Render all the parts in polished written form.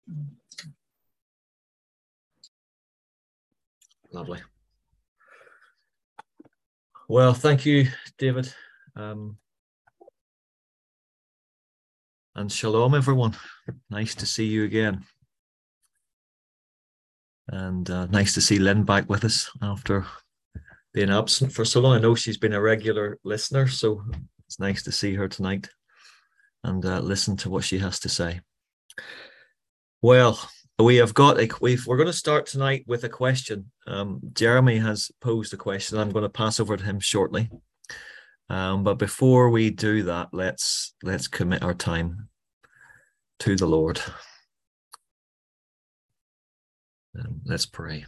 Lovely. Well, thank you, David. And shalom, everyone. Nice to see you again. And nice to see Lynn back with us after being absent for so long. I know she's been a regular listener, so it's nice to see her tonight and listen to what she has to say. Well, we're going to start tonight with a question. Jeremy has posed a question. I'm going to pass over to him shortly. But before we do that, let's commit our time to the Lord. Let's pray.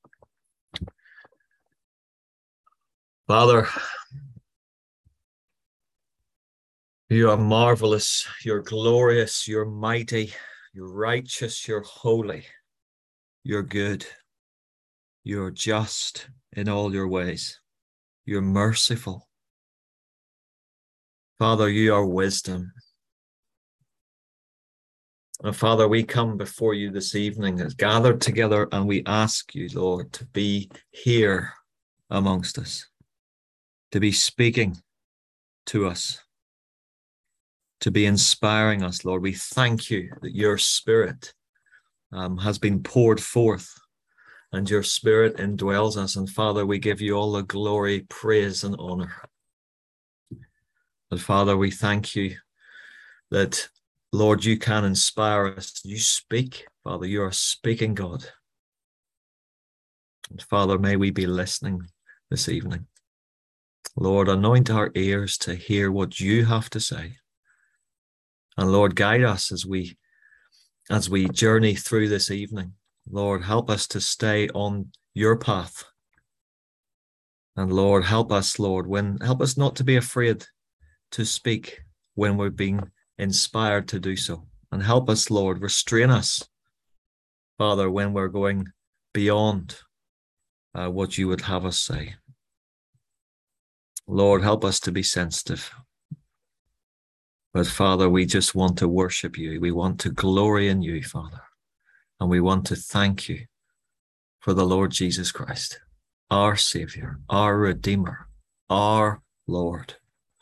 Father, you are marvelous, you're glorious, you're mighty, you're righteous, you're holy, you're good, you're just in all your ways, you're merciful. Father, you are wisdom. And Father, we come before you this evening as gathered together, and we ask you, Lord, to be here amongst us, to be speaking to us, to be inspiring us, Lord. We thank you that your Spirit has been poured forth and your Spirit indwells us. And Father, we give you all the glory, praise, and honor. And Father, we thank you that, Lord, you can inspire us. You speak, Father, you are speaking, God. And Father, may we be listening this evening. Lord, anoint our ears to hear what you have to say. And Lord, guide us as we journey through this evening. Lord, help us to stay on your path. And Lord, help us not to be afraid to speak when we're being inspired to do so. And help us, Lord, restrain us, Father, when we're going beyond what you would have us say. Lord, help us to be sensitive. But Father, we just want to worship you. We want to glory in you, Father. And we want to thank you for the Lord Jesus Christ, our Savior, our Redeemer, our Lord.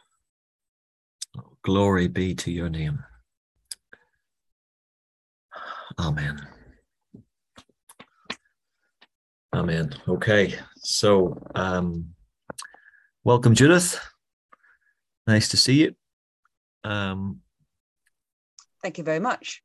Glory be to your name. Amen. Amen. Okay, so welcome, Judith. Nice to see you. Thank you very much.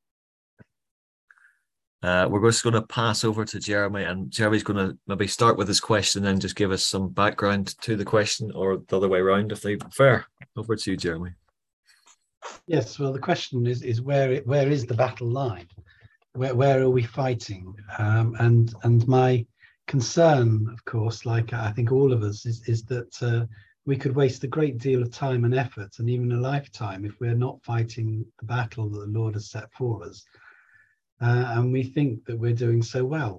We're just going to pass over to Jeremy, and Jeremy's going to maybe start with his question and just give us some background to the question, or the other way around if they prefer. Over to you, Jeremy. Yes, well, the question is where is the battle line? Where are we fighting? And my concern, of course, like I think all of us, is that we could waste a great deal of time and effort, and even a lifetime, if we're not fighting the battle that the Lord has set for us. And we think that we're doing so well.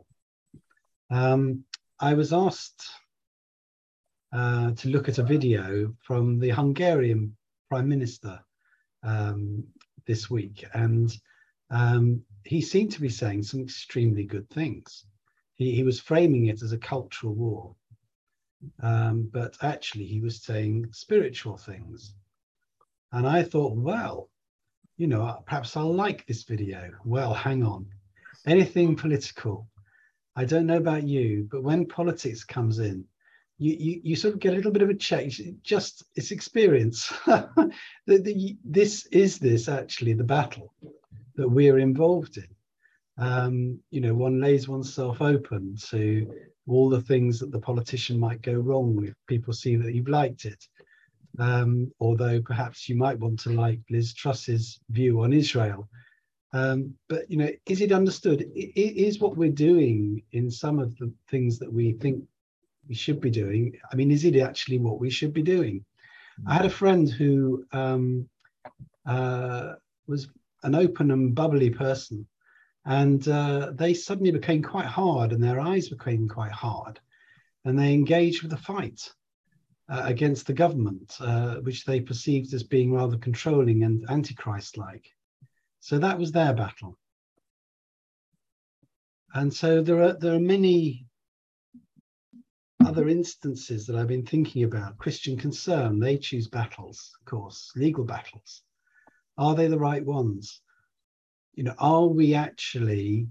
I was asked to look at a video from the Hungarian Prime Minister this week, and he seemed to be saying some extremely good things. He was framing it as a cultural war, but actually he was saying spiritual things. And I thought, well, you know, perhaps I'll like this video. Well, hang on. Anything political, I don't know about you, but when politics comes in, you sort of get a little bit of a change. It's experience. This is actually the battle that we're involved in. You know, one lays oneself open to all the things that the politician might go wrong with. People see that you've liked it. Although perhaps you might want to like Liz Truss's view on Israel. But, you know, is it understood? Is what we're doing in some of the things that we think we should be doing, I mean, is it actually what we should be doing? I had a friend who was an open and bubbly person, and they suddenly became quite hard, and their eyes became quite hard, and they engaged with a fight against the government, which they perceived as being rather controlling and antichrist-like. So that was their battle. And so there are many other instances that I've been thinking about. Christian Concern, they choose battles, of course, legal battles. Are they the right ones? You know, are we actually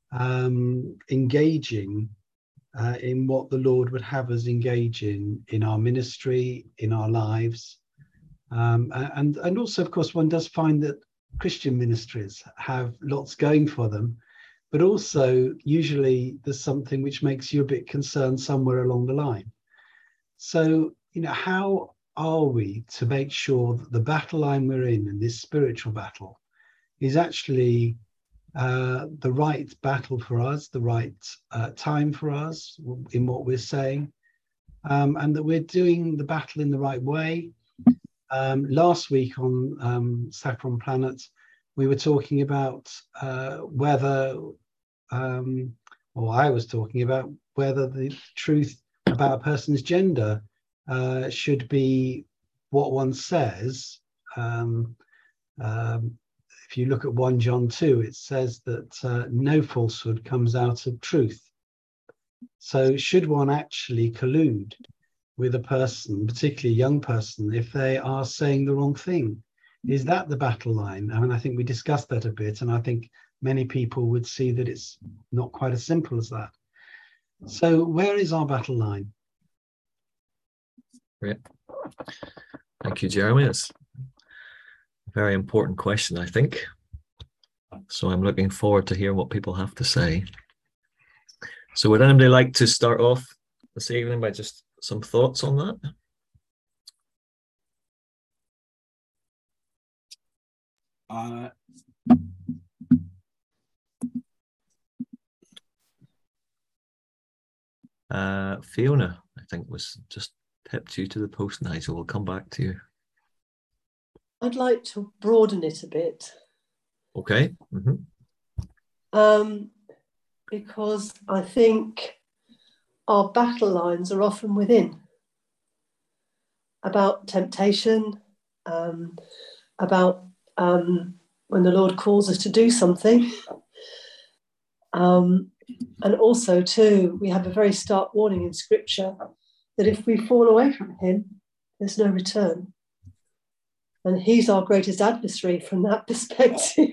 engaging in what the Lord would have us engage in our ministry, in our lives? And also, of course, one does find that Christian ministries have lots going for them, but also usually there's something which makes you a bit concerned somewhere along the line. So, you know, how are we to make sure that the battle line we're in this spiritual battle, is actually the right battle for us, the right time for us in what we're saying, and that we're doing the battle in the right way? Last week on Saffron Planet, we were talking about whether, or I was talking about whether the truth about a person's gender should be what one says. If you look at 1 John 2, it says that no falsehood comes out of truth. So should one actually collude with a person, particularly a young person, if they are saying the wrong thing? Is that the battle line? I mean, I think we discussed that a bit, and I think many people would see that it's not quite as simple as that. So where is our battle line? Great. Thank you, Jeremy. It's a very important question, I think. So I'm looking forward to hear what people have to say. So would anybody like to start off this evening by just some thoughts on that? Fiona, I think, was just tipped you to the post, Nigel. We'll come back to you. I'd like to broaden it a bit. Okay. Because I think our battle lines are often within, about temptation, about when the Lord calls us to do something. And also, too, we have a very stark warning in Scripture that if we fall away from him, there's no return. And he's our greatest adversary from that perspective,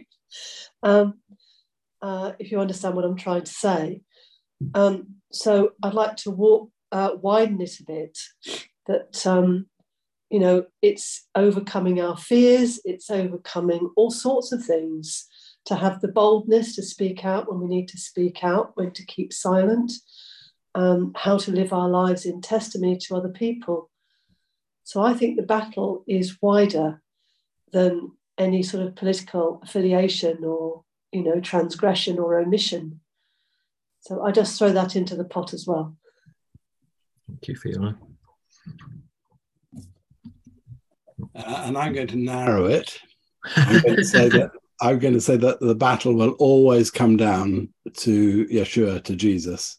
if you understand what I'm trying to say. So I'd like to widen it a bit, that, you know, it's overcoming our fears, it's overcoming all sorts of things, to have the boldness to speak out when we need to speak out, when to keep silent, how to live our lives in testimony to other people. So I think the battle is wider than any sort of political affiliation or, you know, transgression or omission. So I just throw that into the pot as well. Thank you, Fiona. And I'm going to narrow it. I'm going to say that the battle will always come down to Yeshua, to Jesus.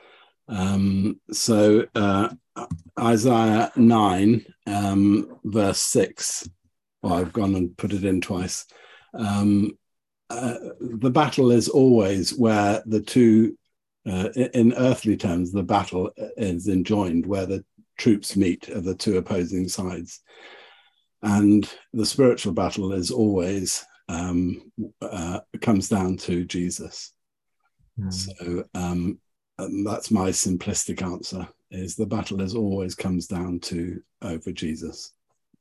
So Isaiah 9, verse 6, well, I've gone and put it in twice. The battle is always where the two, in earthly terms, the battle is enjoined, where the troops meet of the two opposing sides. And the spiritual battle is always comes down to Jesus. So that's my simplistic answer, is the battle always comes down to over Jesus.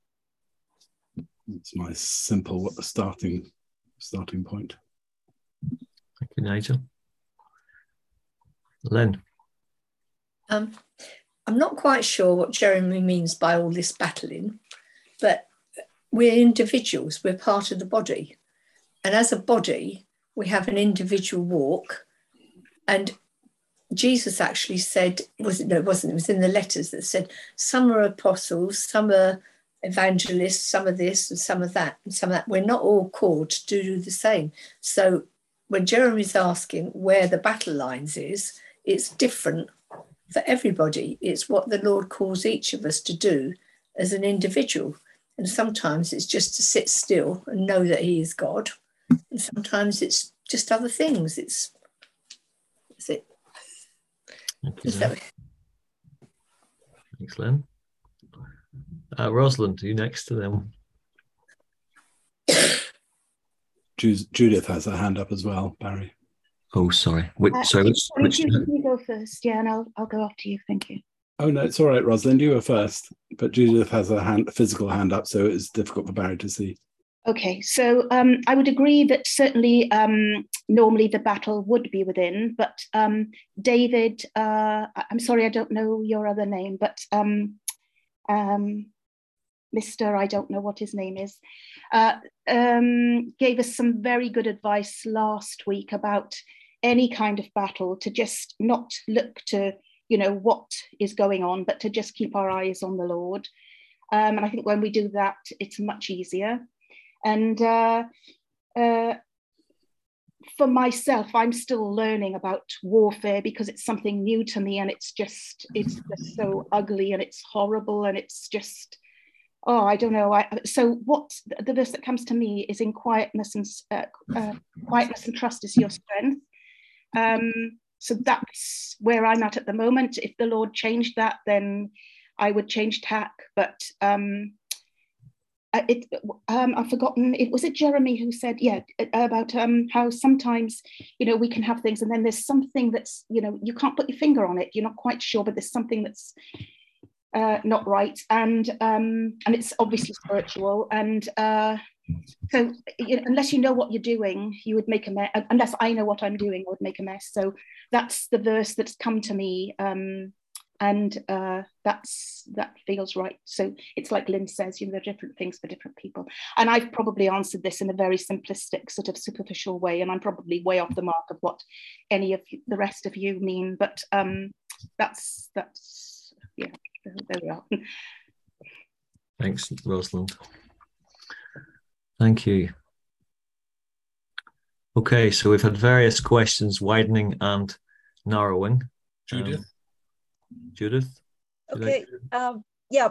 It's my simple starting point. Thank you, Nigel. Lynn. I'm not quite sure what Jeremy means by all this battling, but we're individuals, we're part of the body. And as a body, we have an individual walk. And Jesus actually said, it was in the letters that said, some are apostles, some are evangelists, some are this and some are that, and some of that. We're not all called to do the same. So when Jeremy's asking where the battle lines is, it's different for everybody. It's what the Lord calls each of us to do as an individual. And sometimes it's just to sit still and know that he is God. And sometimes it's just other things. It's Thank you, Lynn. Thanks, Lynn. Rosalind, you next to them. Judith has her hand up as well, Barry. Oh, sorry. Which Judith, you go first. Yeah, and I'll go after you. Thank you. Oh, no, it's all right, Rosalind. You were first. But Judith has a physical hand up, so it's difficult for Barry to see. Okay, so I would agree that certainly normally the battle would be within, but David, I'm sorry, I don't know your other name, but Mr. I don't know what his name is, gave us some very good advice last week about any kind of battle, to just not look to, what is going on, but to just keep our eyes on the Lord. And I think when we do that, it's much easier. And for myself, I'm still learning about warfare because it's something new to me, and it's just so ugly and it's horrible and it's just, I don't know. So what the verse that comes to me is in quietness and trust is your strength. So that's where I'm at the moment. If the Lord changed that, then I would change tack. But I've forgotten. Was it Jeremy who said, about how sometimes we can have things, and then there's something that's you can't put your finger on it. You're not quite sure, but there's something that's not right, and it's obviously spiritual. And so unless you know what you're doing, you would make a mess. Unless I know what I'm doing, I would make a mess. So that's the verse that's come to me. And that feels right. So it's like Lynn says, there are different things for different people. And I've probably answered this in a very simplistic, sort of superficial way, and I'm probably way off the mark of what any of the rest of you mean. But that's yeah, there we are. Thanks, Rosalind. Thank you. Okay, so we've had various questions, widening and narrowing. Judith? Judith? Okay. I'm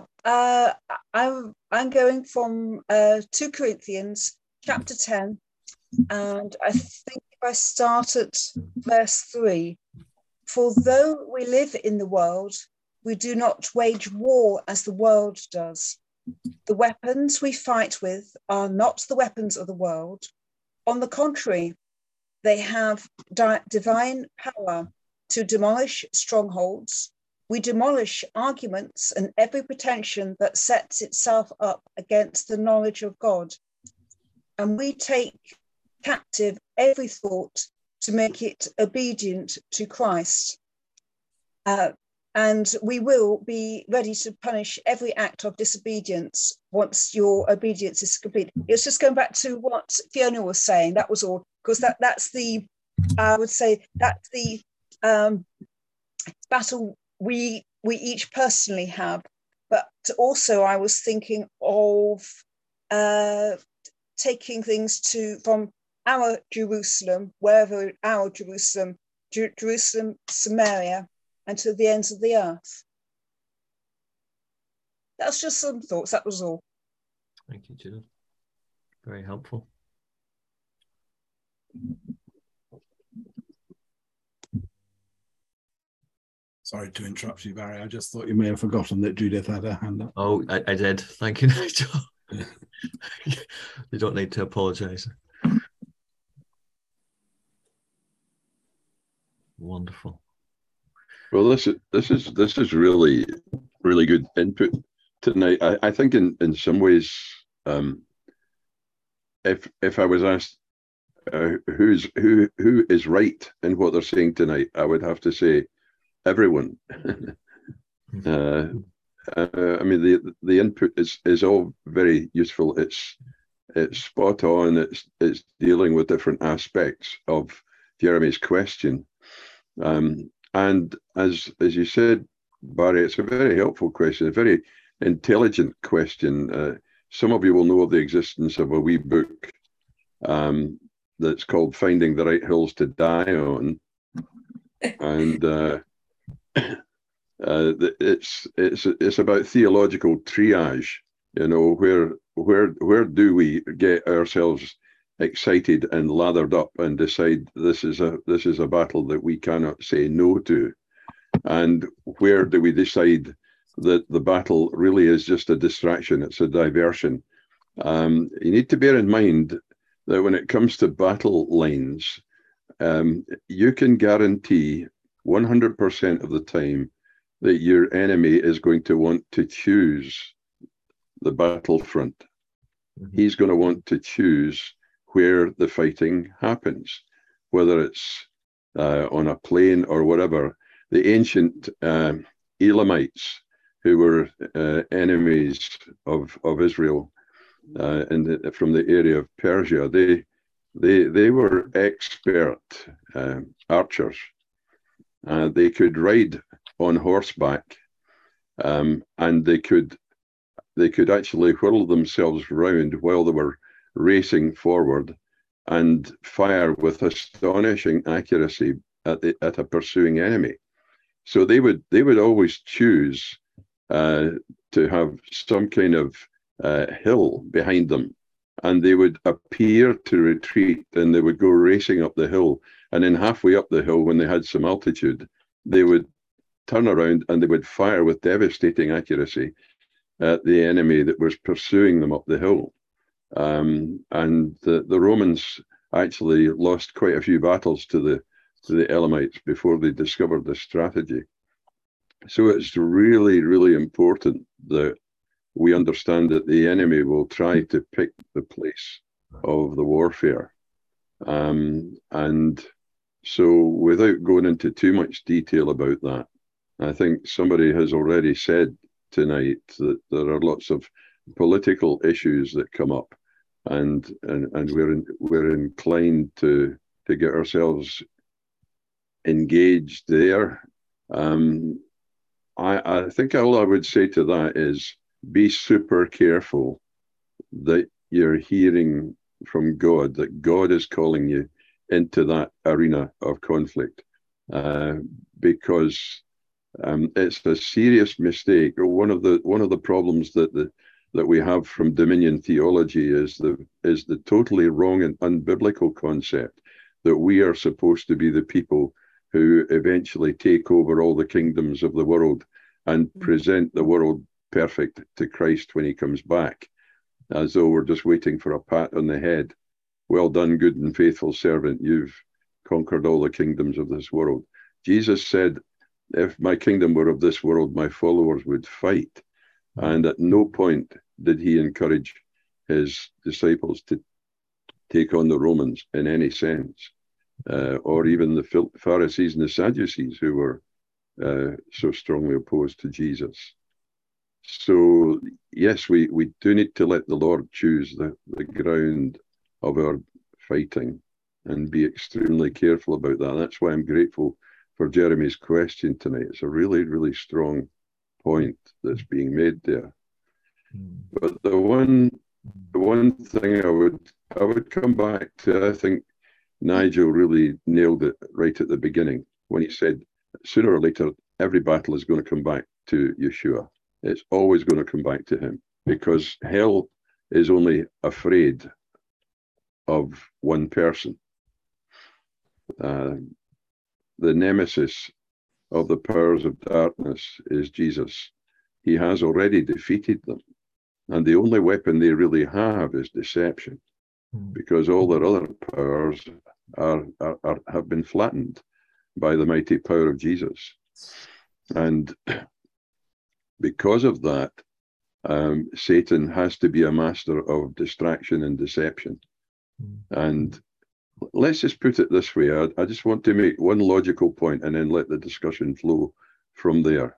going from 2 Corinthians chapter 10, and I think if I start at verse 3, for though we live in the world, we do not wage war as the world does. The weapons we fight with are not the weapons of the world. On the contrary, they have divine power to demolish strongholds. We demolish arguments and every pretension that sets itself up against the knowledge of God. And we take captive every thought to make it obedient to Christ. And we will be ready to punish every act of disobedience once your obedience is complete. It's just going back to what Fiona was saying. That was all, because that's the, I would say, that's the battle we each personally have. But also I was thinking of taking things from our Jerusalem, wherever our Jerusalem, Samaria, and to the ends of the earth. That's just some thoughts, that was all. Thank you, Judith. Very helpful. Sorry to interrupt you, Barry. I just thought you may have forgotten that Judith had her hand up. Oh, I did. Thank you, Nigel. You don't need to apologise. Wonderful. Well, this is really good input tonight. I think in some ways, if I was asked who is right in what they're saying tonight, I would have to say everyone. I mean, the input is all very useful. It's spot on. It's dealing with different aspects of Jeremy's question. And as you said, Barry, it's a very helpful question, a very intelligent question. Some of you will know of the existence of a wee book that's called Finding the Right Hills to Die On. And it's about theological triage, where do we get ourselves excited and lathered up and decide this is a battle that we cannot say no to, And where do we decide that the battle really is just a distraction? It's a diversion. You need to bear in mind that when it comes to battle lines, you can guarantee 100% of the time that your enemy is going to want to choose the battlefront. Mm-hmm. He's going to want to choose where the fighting happens, whether it's on a plain or whatever. The ancient Elamites, who were enemies of Israel from the area of Persia, they were expert archers. They could ride on horseback, and they could actually whirl themselves round while they were racing forward and fire with astonishing accuracy at a pursuing enemy. So they would always choose to have some kind of hill behind them, and they would appear to retreat, and they would go racing up the hill, and then halfway up the hill, when they had some altitude, they would turn around and they would fire with devastating accuracy at the enemy that was pursuing them up the hill. And the Romans actually lost quite a few battles to the Elamites before they discovered this strategy. So it's really, really important that we understand that the enemy will try to pick the place of the warfare. And so without going into too much detail about that, I think somebody has already said tonight that there are lots of political issues that come up, and we're inclined to get ourselves engaged there. I think all I would say to that is be super careful that you're hearing from God, that God is calling you into that arena of conflict, because it's a serious mistake. One of the problems that we have from Dominion theology is the totally wrong and unbiblical concept that we are supposed to be the people who eventually take over all the kingdoms of the world and present the world perfect to Christ when he comes back, as though we're just waiting for a pat on the head. Well done, good and faithful servant. You've conquered all the kingdoms of this world. Jesus said, if my kingdom were of this world, my followers would fight. And at no point did he encourage his disciples to take on the Romans in any sense, or even the Pharisees and the Sadducees, who were so strongly opposed to Jesus. So yes, we do need to let the Lord choose the ground of our fighting and be extremely careful about that. That's why I'm grateful for Jeremy's question tonight. It's a really, really strong point that's being made there. But the one thing I would come back to, I think Nigel really nailed it right at the beginning when he said, sooner or later, every battle is going to come back to Yeshua. It's always going to come back to him, because hell is only afraid of one person. The nemesis of the powers of darkness is Jesus. He has already defeated them. And the only weapon they really have is deception, because all their other powers have been flattened by the mighty power of Jesus. And because of that, Satan has to be a master of distraction and deception. And let's just put it this way. I just want to make one logical point and then let the discussion flow from there.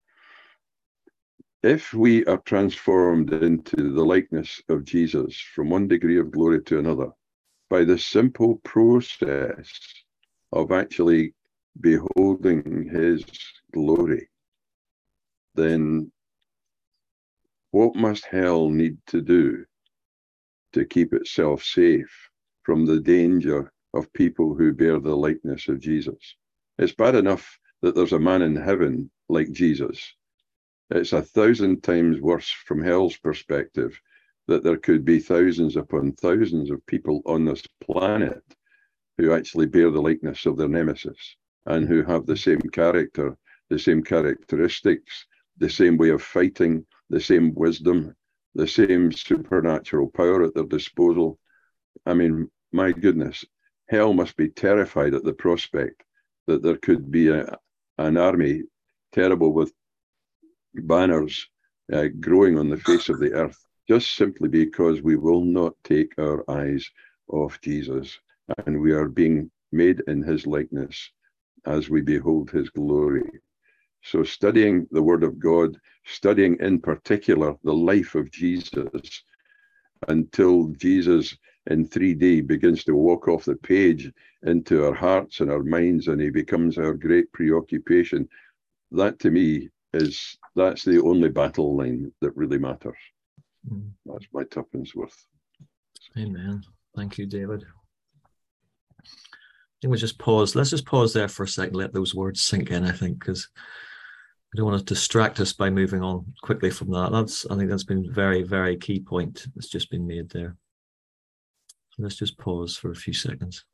If we are transformed into the likeness of Jesus from one degree of glory to another by the simple process of actually beholding his glory, then what must hell need to do to keep itself safe from the danger of people who bear the likeness of Jesus? It's bad enough that there's a man in heaven like Jesus. It's 1,000 times worse from hell's perspective that there could be thousands upon thousands of people on this planet who actually bear the likeness of their nemesis and who have the same character the same characteristics, the same way of fighting, the same wisdom, the same supernatural power at their disposal. I mean, my goodness, hell must be terrified at the prospect that there could be an army terrible with banners growing on the face of the earth, just simply because we will not take our eyes off Jesus, and we are being made in his likeness as we behold his glory. So studying the Word of God, studying in particular the life of Jesus, until Jesus in 3D begins to walk off the page into our hearts and our minds, and he becomes our great preoccupation, that to me that's the only battle line that really matters. That's my tuppence worth. Amen. Thank you, David. I think we'll just pause. Let's just pause there for a second, let those words sink in, I think, because I don't want to distract us by moving on quickly from that. I think that's been a very, very key point that's just been made there. So let's just pause for a few seconds.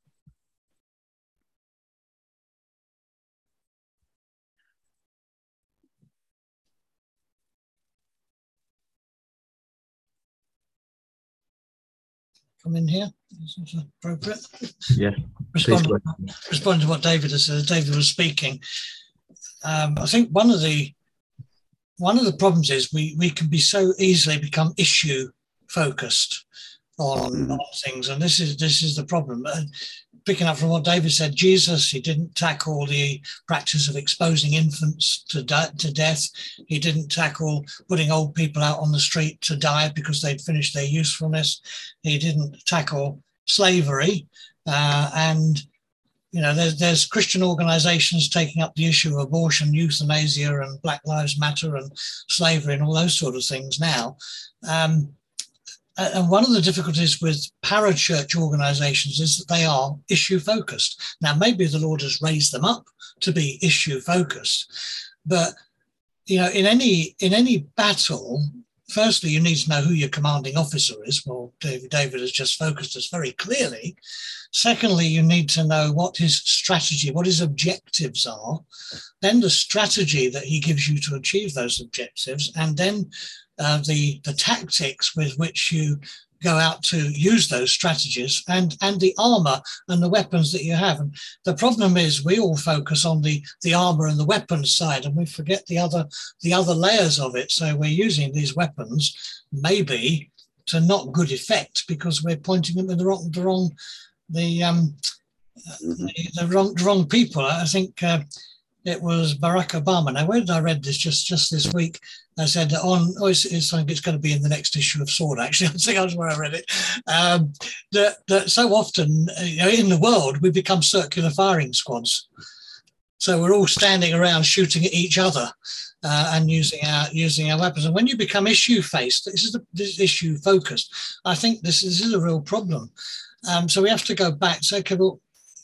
Come in here. This is appropriate. Yeah. Respond to what David has said. David was speaking. I think one of the problems is we can be so easily become issue focused on things, and this is the problem. Picking up from what David said, Jesus, he didn't tackle the practice of exposing infants to death. He didn't tackle putting old people out on the street to die because they'd finished their usefulness. He didn't tackle slavery. And, you know, there's Christian organizations taking up the issue of abortion, euthanasia, and Black Lives Matter and slavery and all those sort of things now. And one of the difficulties with parachurch organizations is that they are issue focused. Now, maybe the Lord has raised them up to be issue focused, but, you know, in any battle, firstly, you need to know who your commanding officer is. Well, David has just focused us very clearly. Secondly, you need to know what his strategy, what his objectives are, then the strategy that he gives you to achieve those objectives, and then the tactics with which you go out to use those strategies, and the armor and the weapons that you have. And the problem is we all focus on the armor and the weapons side, and we forget the other layers of it. So we're using these weapons maybe to not good effect because we're pointing them in the wrong people. I think it was Barack Obama. Now, where did I read this? Just this week. I said it's going to be in the next issue of Sword, actually. I think that's where I read it. That so often, you know, in the world, we become circular firing squads. So we're all standing around shooting at each other and using our weapons. And when you become issue-faced, this is issue focused. I think this is a real problem. So we have to go back. So, okay, well,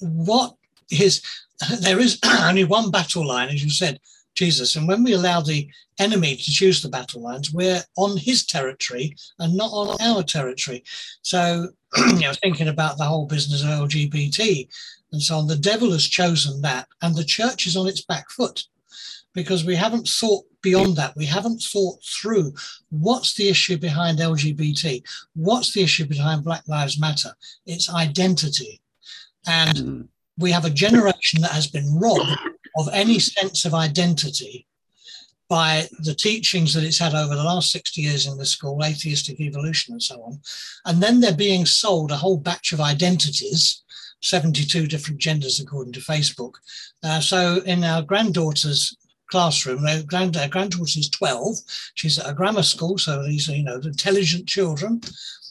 there is only one battle line, as you said, Jesus. And when we allow the enemy to choose the battle lines, we're on his territory and not on our territory. So, you know, thinking about the whole business of LGBT and so on, the devil has chosen that, and the church is on its back foot because we haven't thought beyond that. We haven't thought through what's the issue behind LGBT, what's the issue behind Black Lives Matter. It's identity. And we have a generation that has been robbed of any sense of identity by the teachings that it's had over the last 60 years in the school, atheistic evolution and so on. And then they're being sold a whole batch of identities, 72 different genders according to Facebook. So in our granddaughter's classroom, her granddaughter is 12. She's at a grammar school, so these are, you know, intelligent children.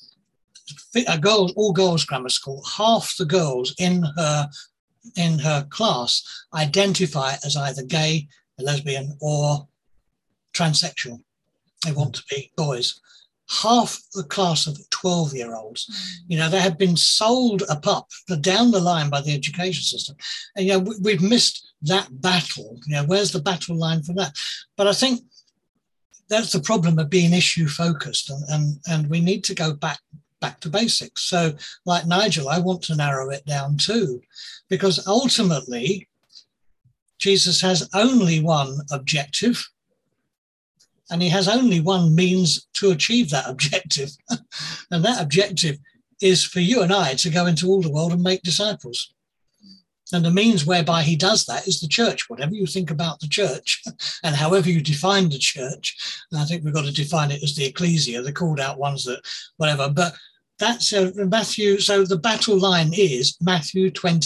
All girls grammar school. Half the girls in her class identify as either gay, lesbian, or transsexual. They want to be boys. Half the class of 12-year-olds, you know, they have been sold a pup down the line by the education system. And, you know, we've missed that battle. You know, where's the battle line for that? But I think that's the problem of being issue focused, and we need to go back to basics. So like Nigel, I want to narrow it down too, because ultimately Jesus has only one objective, and he has only one means to achieve that objective. And that objective is for you and I to go into all the world and make disciples. And the means whereby he does that is the church. Whatever you think about the church and however you define the church, and I think we've got to define it as the ecclesia, the called out ones, that whatever. But that's Matthew. So the battle line is Matthew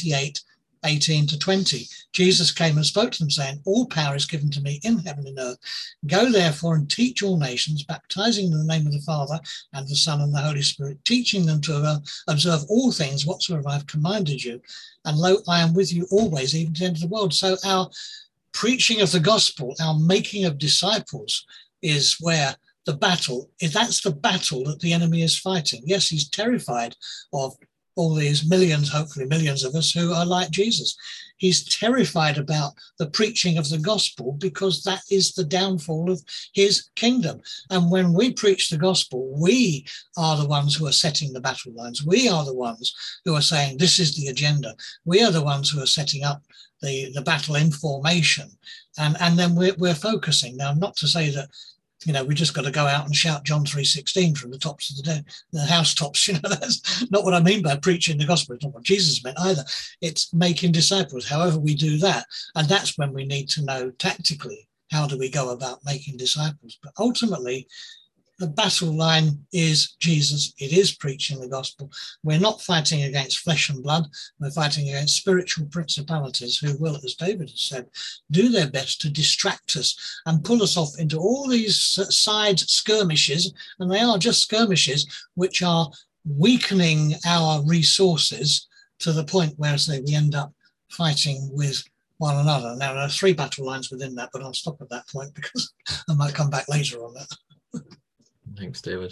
28:18-20. Jesus came and spoke to them, saying, all power is given to me in heaven and earth. Go therefore and teach all nations, baptizing them in the name of the Father and the Son and the Holy Spirit, teaching them to observe all things whatsoever I have commanded you. And lo, I am with you always, even to the end of the world. So our preaching of the gospel, our making of disciples, is where the battle is. That's the battle that the enemy is fighting. Yes, he's terrified of all these millions, hopefully millions of us who are like Jesus. He's terrified about the preaching of the gospel because that is the downfall of his kingdom. And when we preach the gospel, we are the ones who are setting the battle lines. We are the ones who are saying, this is the agenda. We are the ones who are setting up the battle in formation. And then we're focusing. Now, not to say that, you know, we just got to go out and shout John 3:16 from the tops of the housetops. You know, that's not what I mean by preaching the gospel. It's not what Jesus meant either. It's making disciples, however we do that. And that's when we need to know tactically, how do we go about making disciples? But ultimately, the battle line is Jesus. It is preaching the gospel. We're not fighting against flesh and blood. We're fighting against spiritual principalities who will, as David has said, do their best to distract us and pull us off into all these side skirmishes. And they are just skirmishes which are weakening our resources to the point where, say, we end up fighting with one another. Now, there are 3 battle lines within that, but I'll stop at that point because I might come back later on that. Thanks, David.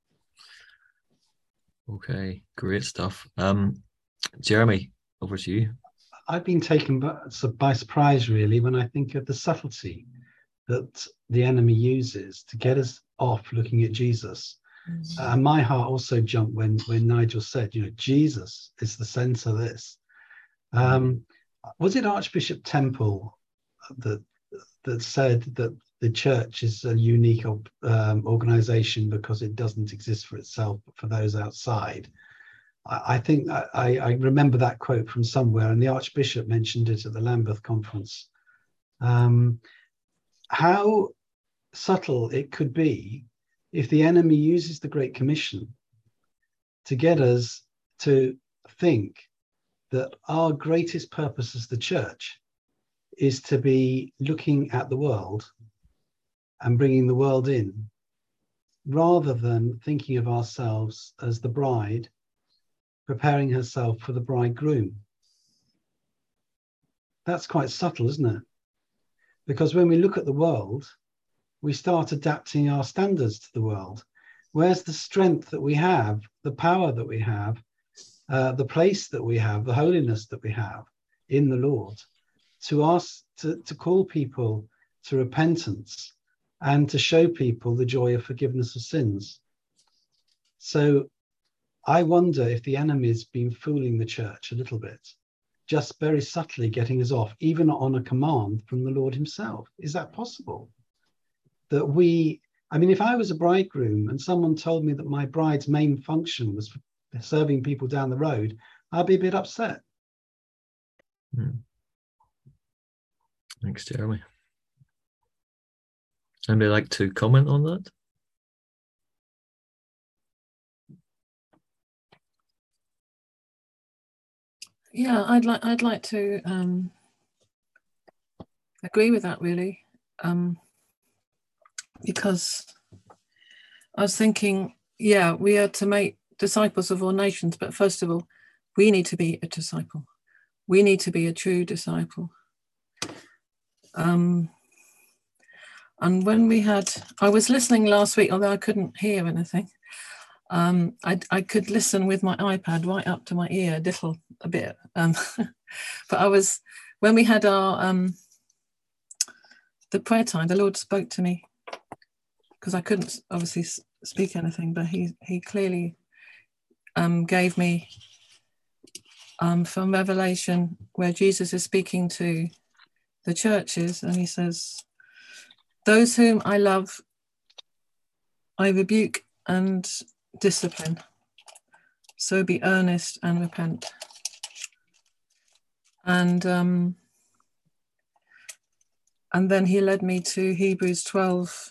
Okay, great stuff. Jeremy, over to you. I've been taken by surprise, really, when I think of the subtlety that the enemy uses to get us off looking at Jesus. And my heart also jumped when Nigel said, you know, Jesus is the sense of this. Was it Archbishop Temple that said that the church is a unique organization because it doesn't exist for itself, but for those outside? I think I remember that quote from somewhere, and the Archbishop mentioned it at the Lambeth conference. How subtle it could be if the enemy uses the Great Commission to get us to think that our greatest purpose as the church is to be looking at the world and bringing the world in, rather than thinking of ourselves as the bride preparing herself for the bridegroom. That's quite subtle, isn't it? Because when we look at the world, we start adapting our standards to the world. Where's the strength that we have, the power that we have, the place that we have, the holiness that we have in the Lord, to ask, to call people to repentance and to show people the joy of forgiveness of sins. So I wonder if the enemy's been fooling the church a little bit, just very subtly getting us off, even on a command from the Lord himself. Is that possible? That I mean, if I was a bridegroom and someone told me that my bride's main function was serving people down the road, I'd be a bit upset. Thanks, Jeremy. Anybody like to comment on that? Yeah, I'd like to agree with that, really, because I was thinking, yeah, we are to make disciples of all nations, but first of all, we need to be a disciple. We need to be a true disciple. And when I was listening last week, although I couldn't hear anything, I could listen with my iPad right up to my ear, a bit. But when we had our the prayer time, the Lord spoke to me, because I couldn't obviously speak anything, but he clearly gave me from Revelation, where Jesus is speaking to the churches, and he says, "Those whom I love, I rebuke and discipline. So be earnest and repent." And then he led me to Hebrews 12,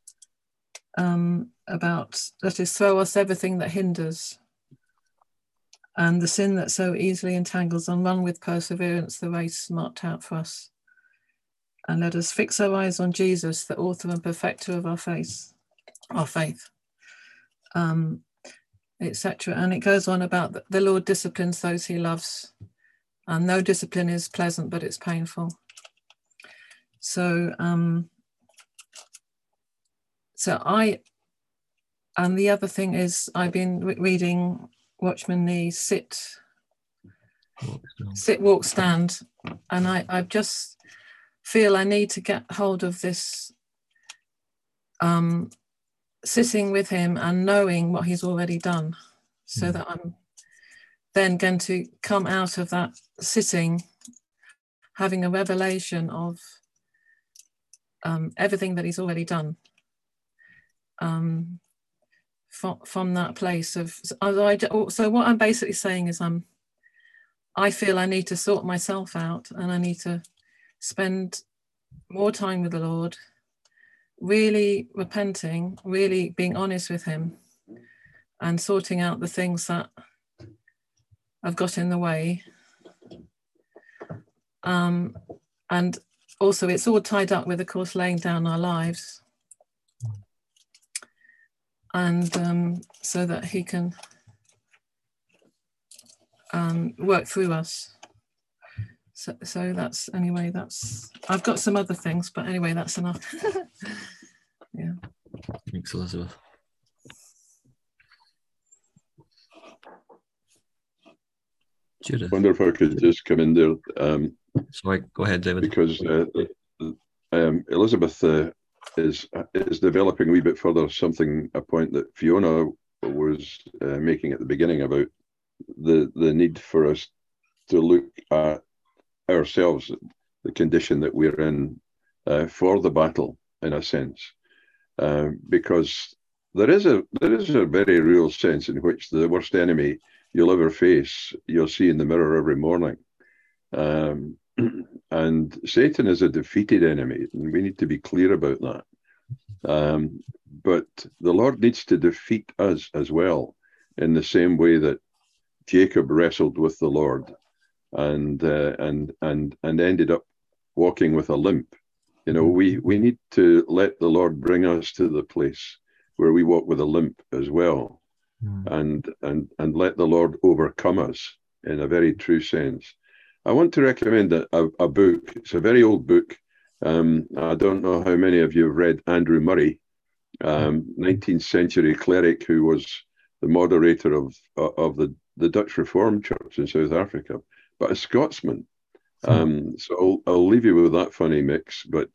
about, let us throw us everything that hinders and the sin that so easily entangles, and run with perseverance the race marked out for us. And let us fix our eyes on Jesus, the author and perfecter of our faith, etc. And it goes on about the Lord disciplines those he loves, and no discipline is pleasant, but it's painful. So, and the other thing is, I've been reading Watchman Nee's Sit, Walk, Stand, and I just feel I need to get hold of this, sitting with him and knowing what he's already done, so that I'm then going to come out of that sitting having a revelation of everything that he's already done, from that place of, so what I'm basically saying is I feel I need to sort myself out, and I need to spend more time with the Lord, really repenting, really being honest with him, and sorting out the things that I've got in the way. And also it's all tied up with, of course, laying down our lives, and so that he can work through us. So that's, anyway, that's, I've got some other things, but anyway, that's enough. Yeah. Thanks, Elizabeth. Judith. I wonder if I could just come in there. Sorry, go ahead, David. Because Elizabeth is developing a wee bit further a point that Fiona was making at the beginning about the need for us to look at ourselves, the condition that we're in for the battle, in a sense, because there is a very real sense in which the worst enemy you'll ever face, you'll see in the mirror every morning. And Satan is a defeated enemy, and we need to be clear about that. But the Lord needs to defeat us as well, in the same way that Jacob wrestled with the Lord and ended up walking with a limp. You know, we need to let the Lord bring us to the place where we walk with a limp as well, and let the Lord overcome us in a very true sense. I want to recommend a book. It's a very old book. I don't know how many of you have read Andrew Murray, 19th century cleric who was the moderator of the Dutch Reformed Church in South Africa, but a Scotsman. So I'll leave you with that funny mix. But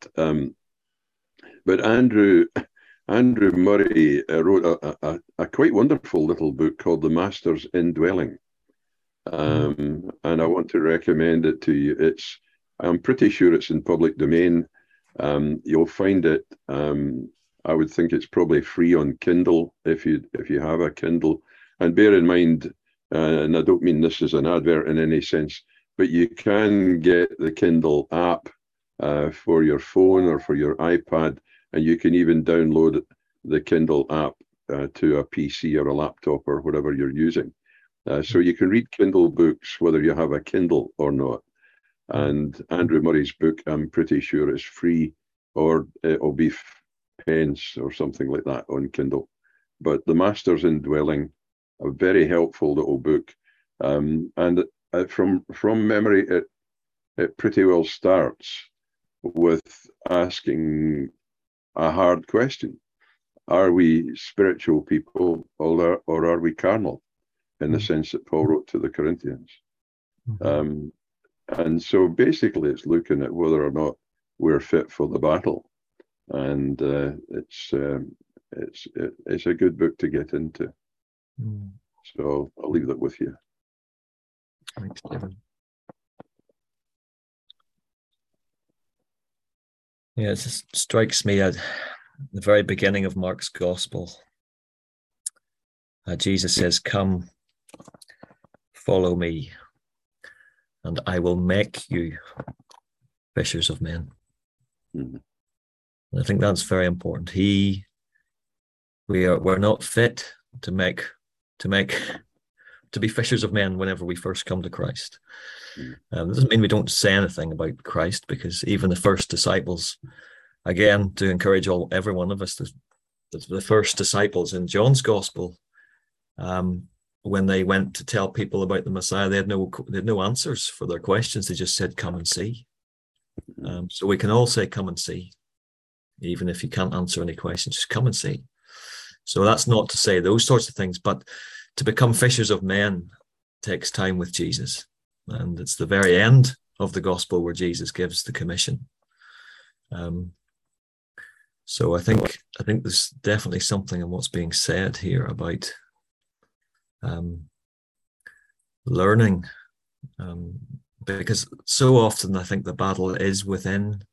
Andrew Murray wrote a quite wonderful little book called The Master's Indwelling. And I want to recommend it to you. I'm pretty sure it's in public domain. You'll find it. I would think it's probably free on Kindle if you have a Kindle. And bear in mind, and I don't mean this as an advert in any sense, but you can get the Kindle app for your phone or for your iPad, and you can even download the Kindle app to a PC or a laptop or whatever you're using. So you can read Kindle books whether you have a Kindle or not. And Andrew Murray's book, I'm pretty sure, is free, or it'll be pence or something like that on Kindle. But The Master's Indwelling, a very helpful little book. And from memory, it pretty well starts with asking a hard question. Are we spiritual people, or are we carnal? In the sense that Paul wrote to the Corinthians. And so basically it's looking at whether or not we're fit for the battle. And it's a good book to get into. So I'll leave that with you. Thanks, David. Yeah, it just strikes me at the very beginning of Mark's gospel. Jesus says, "Come, follow me, and I will make you fishers of men." Mm-hmm. And I think that's very important. We're not fit to be fishers of men whenever we first come to Christ. It doesn't mean we don't say anything about Christ, because even the first disciples, again, to encourage every one of us, the first disciples in John's gospel, when they went to tell people about the Messiah, they had no answers for their questions. They just said, "Come and see." So we can all say, "Come and see," even if you can't answer any questions. Just come and see. So that's not to say those sorts of things, but to become fishers of men takes time with Jesus. And it's the very end of the gospel where Jesus gives the commission. So I think there's definitely something in what's being said here about learning, because so often I think the battle is within.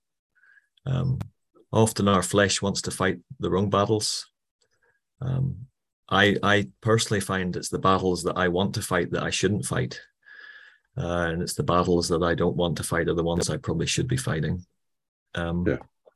Often our flesh wants to fight the wrong battles. I personally find it's the battles that I want to fight that I shouldn't fight. And it's the battles that I don't want to fight are the ones I probably should be fighting. And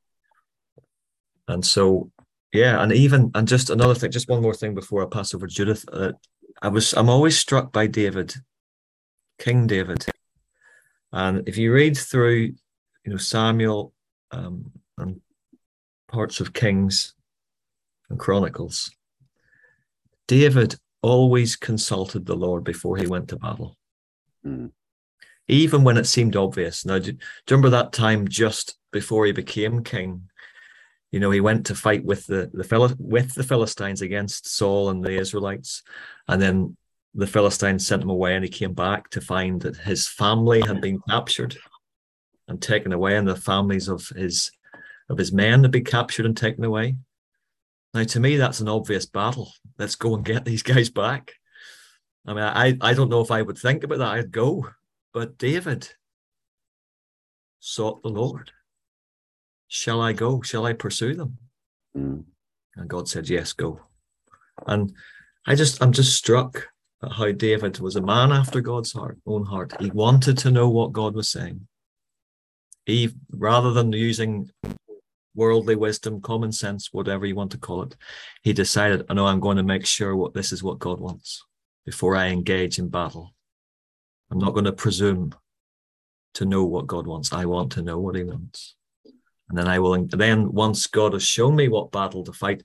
so, yeah, and just another thing, just one more thing before I pass over to Judith. I'm always struck by David, King David. And if you read through, Samuel and parts of Kings and Chronicles, David always consulted the Lord before he went to battle. Even when it seemed obvious. Now, do you remember that time just before he became king? He went to fight with the Philistines against Saul and the Israelites, and then the Philistines sent him away, and he came back to find that his family had been captured and taken away, and the families of his men had been captured and taken away. Now, to me, that's an obvious battle. Let's go and get these guys back. I mean, I don't know if I would think about that. I'd go. But David sought the Lord. Shall I go? Shall I pursue them? And God said, yes, go. And I'm just struck at how David was a man after God's own heart. He wanted to know what God was saying. Rather than using worldly wisdom, common sense, whatever you want to call it, he decided, I know I'm going to make sure this is what God wants before I engage in battle. I'm not going to presume to know what God wants. I want to know what he wants. And then then once God has shown me what battle to fight,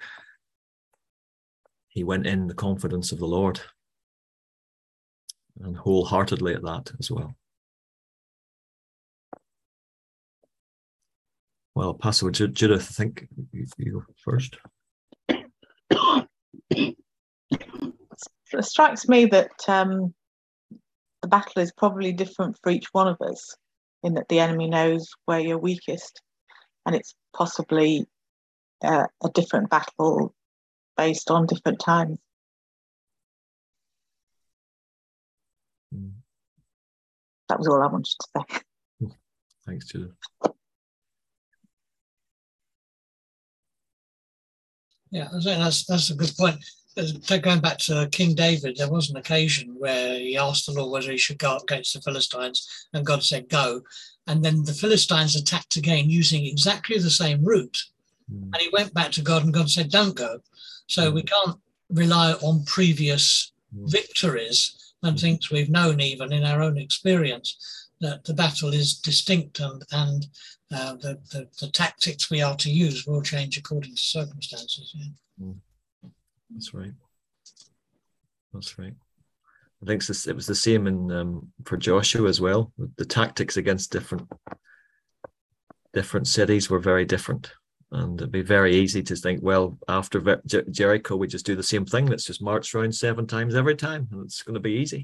he went in the confidence of the Lord, and wholeheartedly at that as well. Well, Pastor Judith, I think you go first. It strikes me that the battle is probably different for each one of us, in that the enemy knows where you're weakest, and it's possibly a different battle based on different times. That was all I wanted to say. Thanks, Judith. Yeah, I think that's a good point. Going back to King David, there was an occasion where he asked the Lord whether he should go up against the Philistines, and God said, go. And then the Philistines attacked again using exactly the same route. And he went back to God, and God said, don't go. So we can't rely on previous victories and things we've known, even in our own experience, that the battle is distinct, and the tactics we are to use will change according to circumstances. Yeah. That's right. That's right. I think it was the same for Joshua as well. The tactics against different cities were very different, and it'd be very easy to think, well, after Jericho, we just do the same thing. Let's just march around 7 times every time, and it's going to be easy.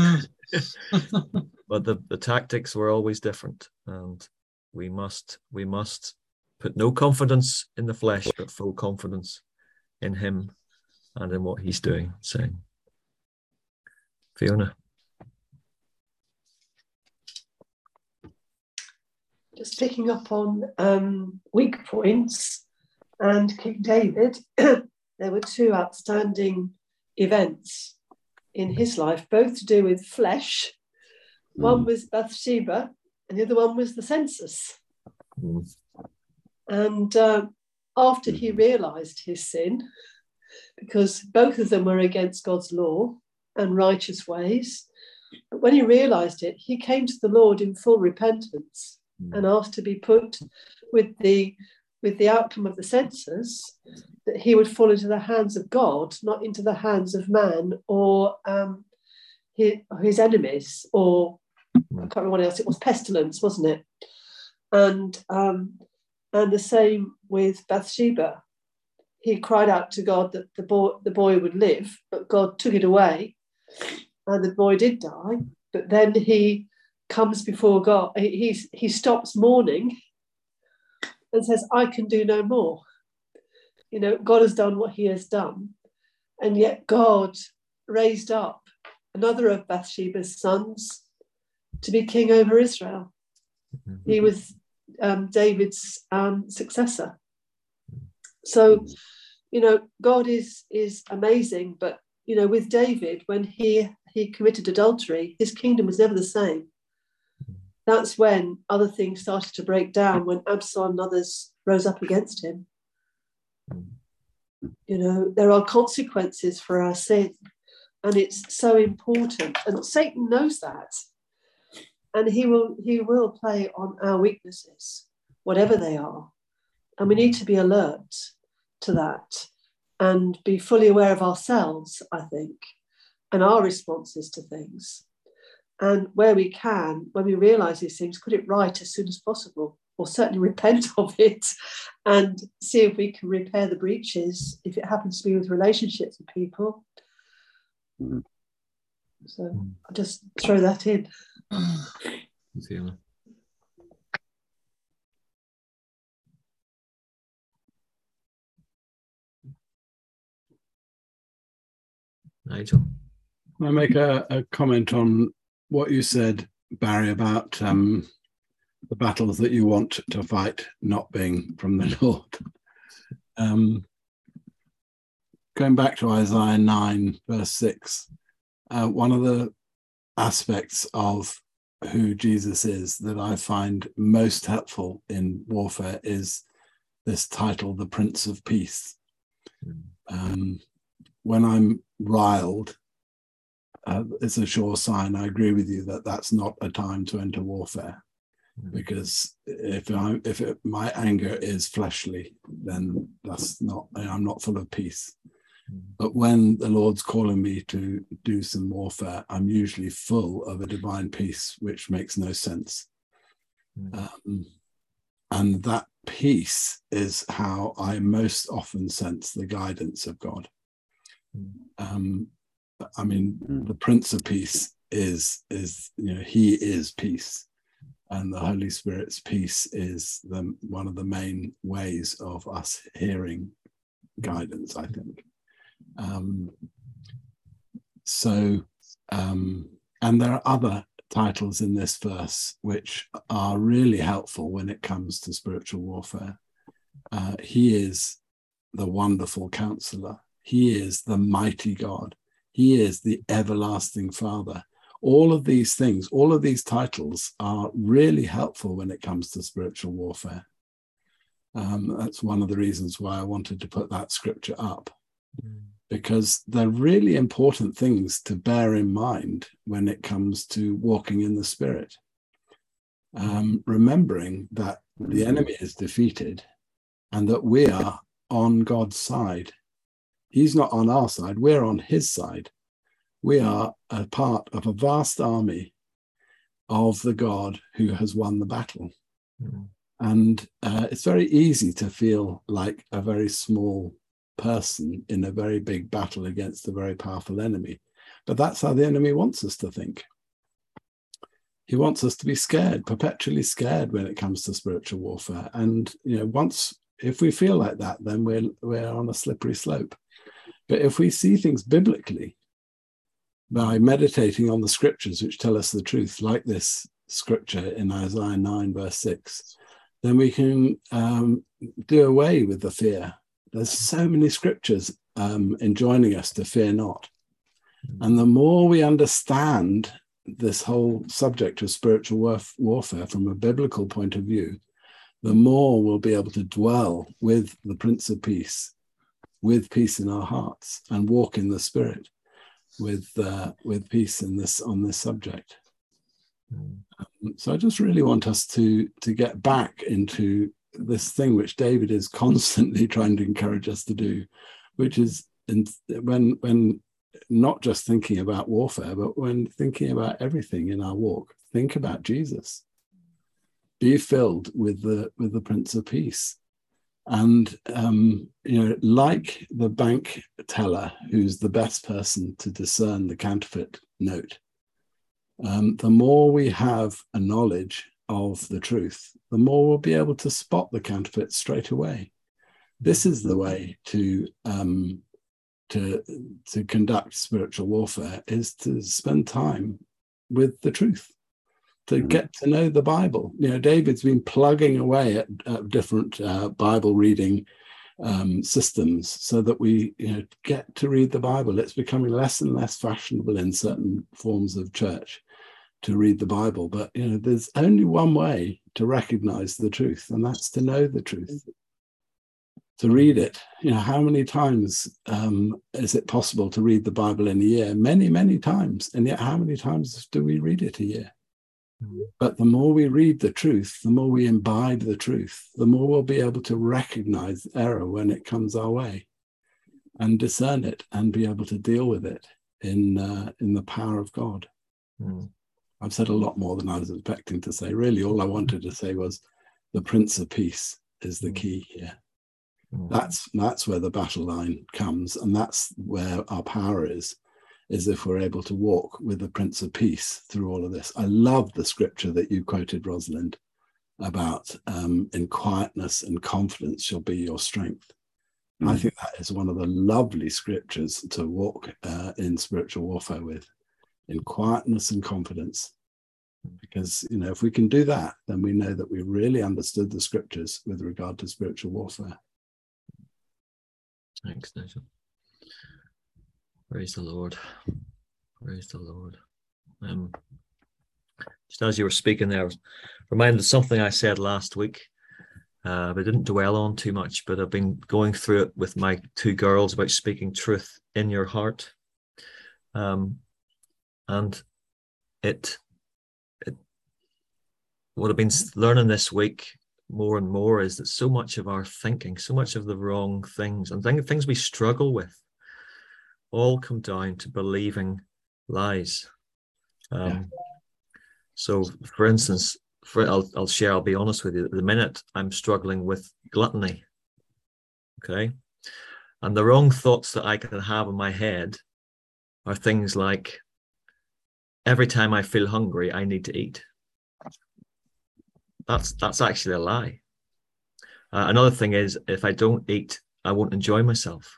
But the tactics were always different, and we must put no confidence in the flesh, but full confidence in him and in what he's doing. Saying, Fiona. just picking up on weak points and King David, there were two outstanding events in his life, both to do with flesh. One was Bathsheba and the other one was the census. And after he realized his sin, because both of them were against God's law and righteous ways, but when he realized it, he came to the Lord in full repentance and asked to be put with the outcome of the census, that he would fall into the hands of God, not into the hands of man or his enemies, or I can't remember what else it was, pestilence, wasn't it? And the same with Bathsheba. He cried out to God that the boy would live, but God took it away, and the boy did die. But then he comes before God. He stops mourning and says, "I can do no more." You know, God has done what He has done, and yet God raised up another of Bathsheba's sons to be king over Israel. He was David's successor. So, you know, God is amazing, but, you know, with David, when he committed adultery, his kingdom was never the same. That's when other things started to break down, when Absalom and others rose up against him. You know, there are consequences for our sin, and it's so important. And Satan knows that. And he will play on our weaknesses, whatever they are. And we need to be alert to that and be fully aware of ourselves, I think, and our responses to things. And where we can, when we realise these things, put it right as soon as possible, or certainly repent of it and see if we can repair the breaches, if it happens to be with relationships with people. So I'll just throw that in. Nigel? Can I make a comment on what you said, Barry, about the battles that you want to fight not being from the Lord? Going back to Isaiah 9, verse 6, one of the aspects of who Jesus is that I find most helpful in warfare is this title, the Prince of Peace. When I'm riled, it's a sure sign. I agree with you that that's not a time to enter warfare, because if my anger is fleshly, then I'm not full of peace. But when the Lord's calling me to do some warfare, I'm usually full of a divine peace, which makes no sense. And that peace is how I most often sense the guidance of God. I mean, the Prince of Peace is He is peace, and the Holy Spirit's peace is one of the main ways of us hearing guidance, I think. And there are other titles in this verse which are really helpful when it comes to spiritual warfare. He is the wonderful counselor. He is the mighty God. He is the everlasting Father. All of these things, all of these titles are really helpful when it comes to spiritual warfare. That's one of the reasons why I wanted to put that scripture up, because they're really important things to bear in mind when it comes to walking in the Spirit. Remembering that the enemy is defeated and that we are on God's side. He's not on our side, we're on his side. We are a part of a vast army of the God who has won the battle. And it's very easy to feel like a very small person in a very big battle against a very powerful enemy. But that's how the enemy wants us to think. He wants us to be scared, perpetually scared when it comes to spiritual warfare. And if we feel like that, then we're on a slippery slope. But if we see things biblically, by meditating on the scriptures which tell us the truth, like this scripture in Isaiah 9 verse 6, then we can do away with the fear. There's so many scriptures enjoining us to fear not. And the more we understand this whole subject of spiritual warfare from a biblical point of view, the more we'll be able to dwell with the Prince of Peace, with peace in our hearts, and walk in the Spirit with peace on this subject. So I just really want us to get back into this thing which David is constantly trying to encourage us to do, which is when not just thinking about warfare, but when thinking about everything in our walk, think about Jesus. Be filled with the Prince of Peace. And, like the bank teller, who's the best person to discern the counterfeit note, the more we have a knowledge of the truth, the more we'll be able to spot the counterfeit straight away. This is the way to conduct spiritual warfare, is to spend time with the truth, to get to know the Bible. David's been plugging away at different Bible reading systems so that we get to read the Bible. It's becoming less and less fashionable in certain forms of church to read the Bible, but there's only one way to recognize the truth, and that's to know the truth, to read it. How many times is it possible to read the Bible in a year? Many, many times. And yet how many times do we read it a year? But the more we read the truth, the more we imbibe the truth, the more we'll be able to recognize error when it comes our way and discern it and be able to deal with it in the power of God. I've said a lot more than I was expecting to say. Really, all I wanted to say was the Prince of Peace is the key here. That's where the battle line comes, and that's where our power is if we're able to walk with the Prince of Peace through all of this. I love the scripture that you quoted, Rosalind, about in quietness and confidence shall be your strength. I think that is one of the lovely scriptures to walk in spiritual warfare with, in quietness and confidence. Because, if we can do that, then we know that we really understood the scriptures with regard to spiritual warfare. Thanks, Nigel. Praise the Lord. Praise the Lord. Just as you were speaking there, I was reminded of something I said last week. I didn't dwell on too much, but I've been going through it with my two girls about speaking truth in your heart. And what I've been learning this week more and more is that so much of our thinking, so much of the wrong things and things we struggle with all come down to believing lies. So, for instance, I'll be honest with you, at the minute I'm struggling with gluttony, okay? And the wrong thoughts that I can have in my head are things like, every time I feel hungry, I need to eat. That's actually a lie. Another thing is, if I don't eat, I won't enjoy myself.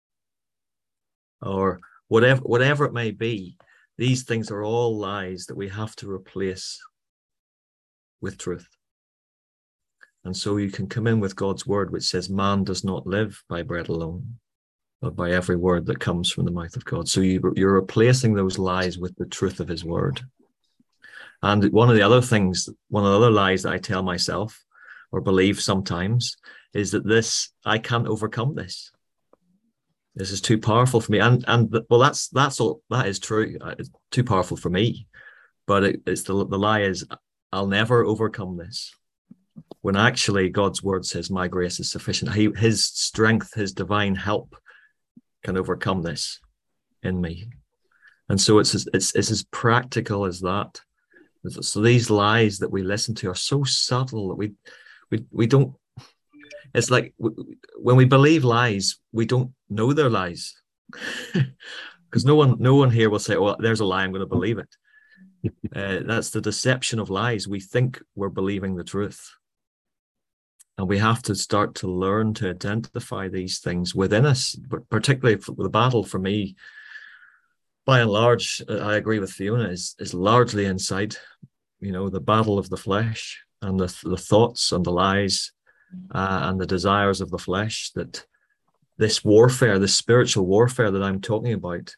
Or whatever it may be, these things are all lies that we have to replace with truth. And so you can come in with God's word, which says, man does not live by bread alone, but by every word that comes from the mouth of God. So you're replacing those lies with the truth of his word. And one of the other lies that I tell myself or believe sometimes is that I can't overcome this. This is too powerful for me. That is true. It's too powerful for me. But the lie is, I'll never overcome this. When actually God's word says my grace is sufficient. His strength, his divine help can overcome this in me. And so it's as practical as that. So these lies that we listen to are so subtle that we don't. It's like when we believe lies, we don't know they're lies, because no one here will say, "Oh, there's a lie, I'm going to believe it." That's the deception of lies. We think we're believing the truth, and we have to start to learn to identify these things within us. But particularly the battle for me, by and large, I agree with Fiona, is largely inside the battle of the flesh and the thoughts and the lies and the desires of the flesh, that this warfare, this spiritual warfare that I'm talking about,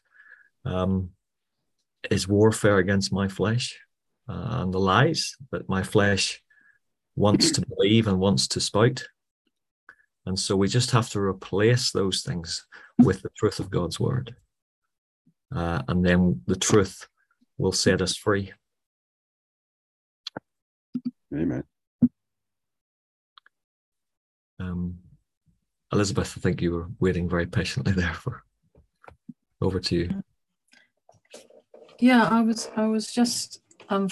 is warfare against my flesh and the lies that my flesh wants to believe and wants to spout. And so we just have to replace those things with the truth of God's word. And then the truth will set us free. Amen. Elizabeth, I think you were waiting very patiently there for. Over to you. Yeah, I was just I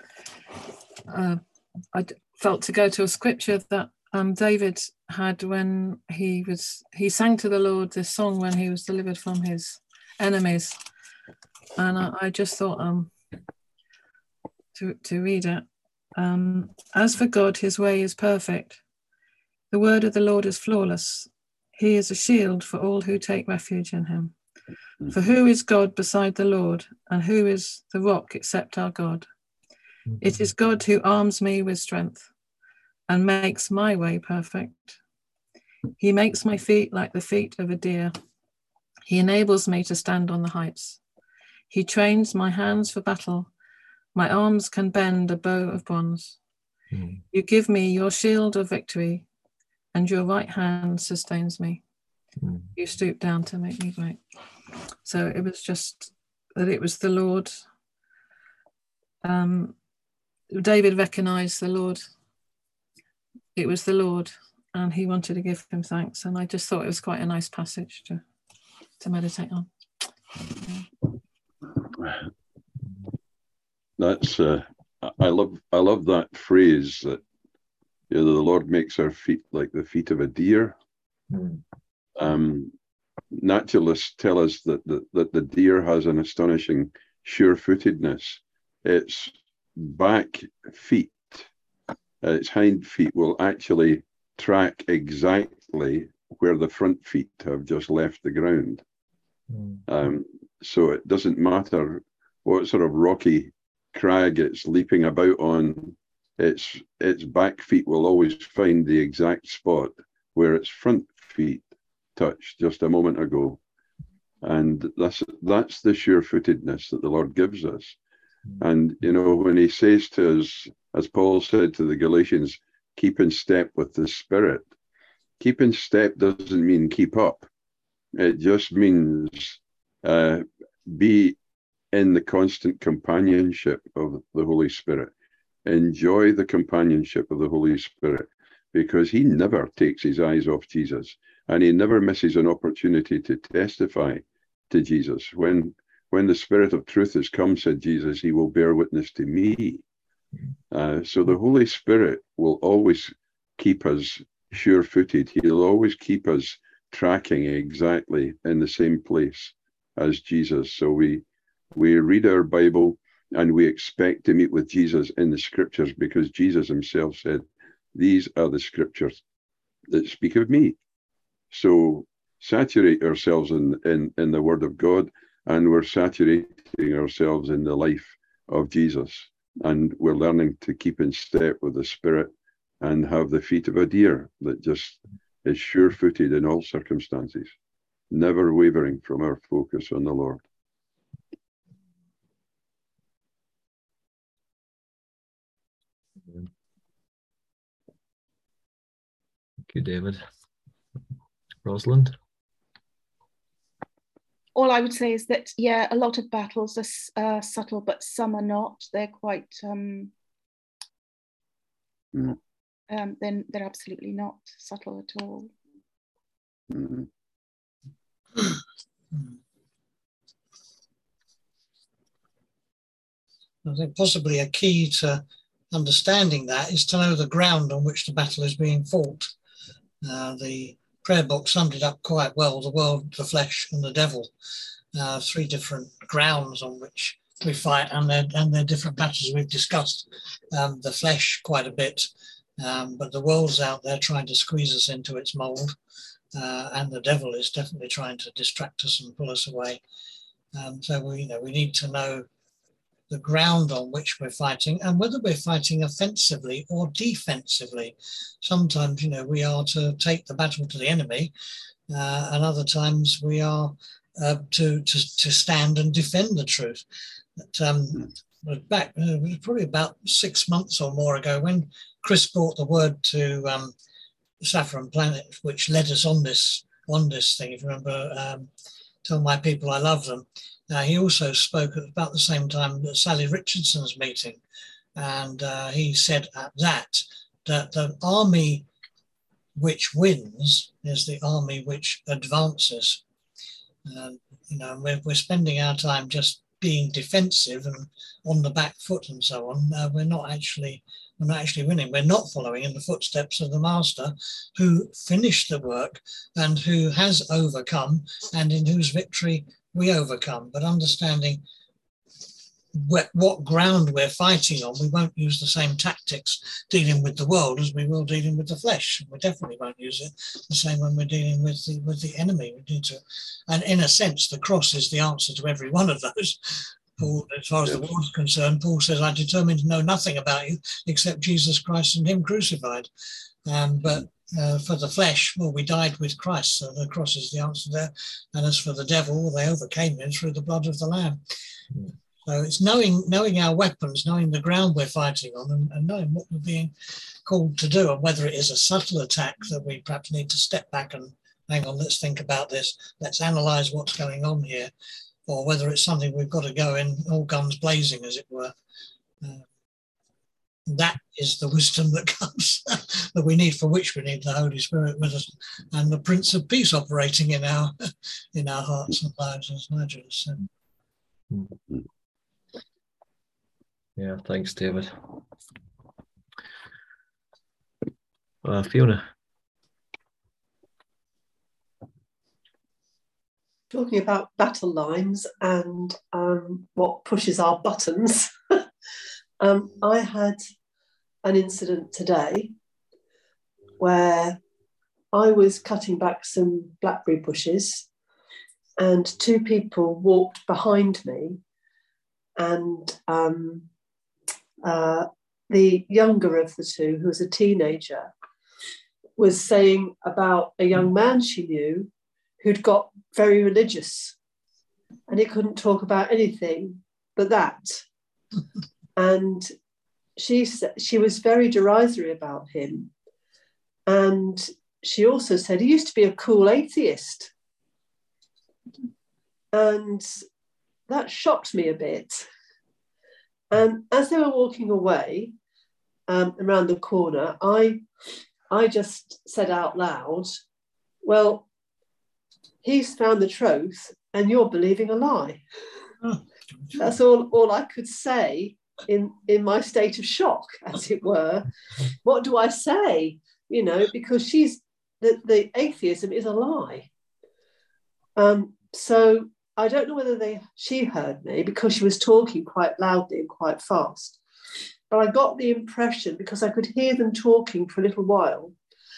felt to go to a scripture that David had when he sang to the Lord this song when he was delivered from his enemies, and I just thought to read it. As for God, his way is perfect. The word of the Lord is flawless. He is a shield for all who take refuge in him. For who is God beside the Lord, and who is the rock except our God? It is God who arms me with strength and makes my way perfect. He makes my feet like the feet of a deer. He enables me to stand on the heights. He trains my hands for battle. My arms can bend a bow of bronze. You give me your shield of victory, and your right hand sustains me. You stoop down to make me great. So it was just that it was the Lord. David recognized the Lord. It was the Lord, and he wanted to give him thanks. And I just thought it was quite a nice passage to meditate on. That's I love that phrase that the Lord makes our feet like the feet of a deer. Naturalists tell us that the deer has an astonishing sure-footedness. Its back feet, its hind feet will actually track exactly where the front feet have just left the ground. So it doesn't matter what sort of rocky crag it's leaping about on, its back feet will always find the exact spot where its front feet touched just a moment ago. And that's the sure-footedness that the Lord gives us. And when he says to us, as Paul said to the Galatians, keep in step with the Spirit, keep in step doesn't mean keep up. It just means be in the constant companionship of the Holy Spirit. Enjoy the companionship of the Holy Spirit, because he never takes his eyes off Jesus, and he never misses an opportunity to testify to Jesus. When the Spirit of truth has come, said Jesus, he will bear witness to me. So the Holy Spirit will always keep us sure-footed. He'll always keep us tracking exactly in the same place as Jesus. So we read our Bible and we expect to meet with Jesus in the scriptures, because Jesus himself said, these are the scriptures that speak of me. So saturate ourselves in the word of God, and we're saturating ourselves in the life of Jesus. And we're learning to keep in step with the Spirit and have the feet of a deer that just is sure-footed in all circumstances, never wavering from our focus on the Lord. Thank you, David. Rosalind? All I would say is that, yeah, a lot of battles are subtle, but some are not. They're quite, then they're absolutely not subtle at all. I think possibly a key to understanding that is to know the ground on which the battle is being fought. The prayer book summed it up quite well: the world, the flesh, and the devil. Three different grounds on which we fight, and they're different battles. We've discussed the flesh quite a bit, but the world's out there trying to squeeze us into its mold, and the devil is definitely trying to distract us and pull us away. So we need to know the ground on which we're fighting, and whether we're fighting offensively or defensively. Sometimes, we are to take the battle to the enemy, and other times we are to stand and defend the truth. But, back probably about 6 months or more ago, when Chris brought the word to Saffron Planet, which led us on this thing. If you remember, tell my people I love them. He also spoke at about the same time at Sally Richardson's meeting, and he said at that the army which wins is the army which advances. We're spending our time just being defensive and on the back foot and so on. We're not actually winning. We're not following in the footsteps of the Master, who finished the work and who has overcome, and in whose victory we overcome. But understanding what ground we're fighting on, we won't use the same tactics dealing with the world as we will dealing with the flesh. We definitely won't use it the same when we're dealing with the enemy. We need to, and in a sense, the cross is the answer to every one of those. Paul, as far as the world is concerned, Paul says, "I determined to know nothing about you except Jesus Christ and Him crucified." But for the flesh, well, we died with Christ, so the cross is the answer there. And as for the devil, they overcame him through the blood of the Lamb. So it's knowing our weapons, knowing the ground we're fighting on, and knowing what we're being called to do, and whether it is a subtle attack that we perhaps need to step back and hang on, let's think about this, let's analyse what's going on here, or whether it's something we've got to go in all guns blazing, as it were. That is the wisdom that comes, that we need, for which we need the Holy Spirit with us, and the Prince of Peace operating in our hearts and lives, as Nigel has said. Yeah, thanks, David. Fiona. Talking about battle lines and what pushes our buttons, I had an incident today where I was cutting back some blackberry bushes and two people walked behind me, and the younger of the two, who was a teenager, was saying about a young man she knew who'd got very religious, and he couldn't talk about anything but that. And she was very derisory about him. And she also said he used to be a cool atheist. And that shocked me a bit. And as they were walking away around the corner, I just said out loud, well, he's found the truth and you're believing a lie. That's all I could say in my state of shock, as it were. What do I say? Because the atheism is a lie. So I don't know whether she heard me, because she was talking quite loudly and quite fast. But I got the impression, because I could hear them talking for a little while,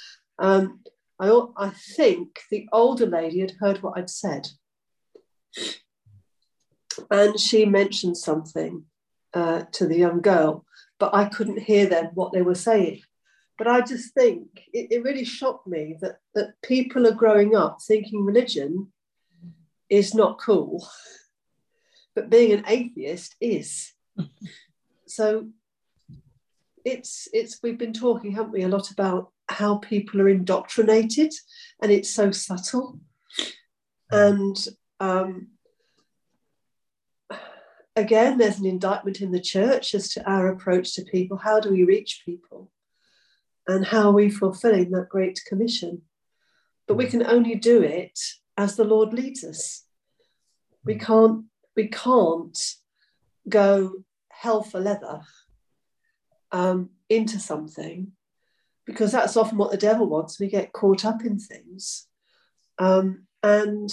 I think the older lady had heard what I'd said. And she mentioned something to the young girl, but I couldn't hear them, what they were saying. But I just think it really shocked me that people are growing up thinking religion is not cool, but being an atheist is. So we've been talking, haven't we, a lot about how people are indoctrinated, and it's so subtle. And again, there's an indictment in the church as to our approach to people. How do we reach people? And how are we fulfilling that Great Commission? But we can only do it as the Lord leads us. We can't go hell for leather into something, because that's often what the devil wants. We get caught up in things. And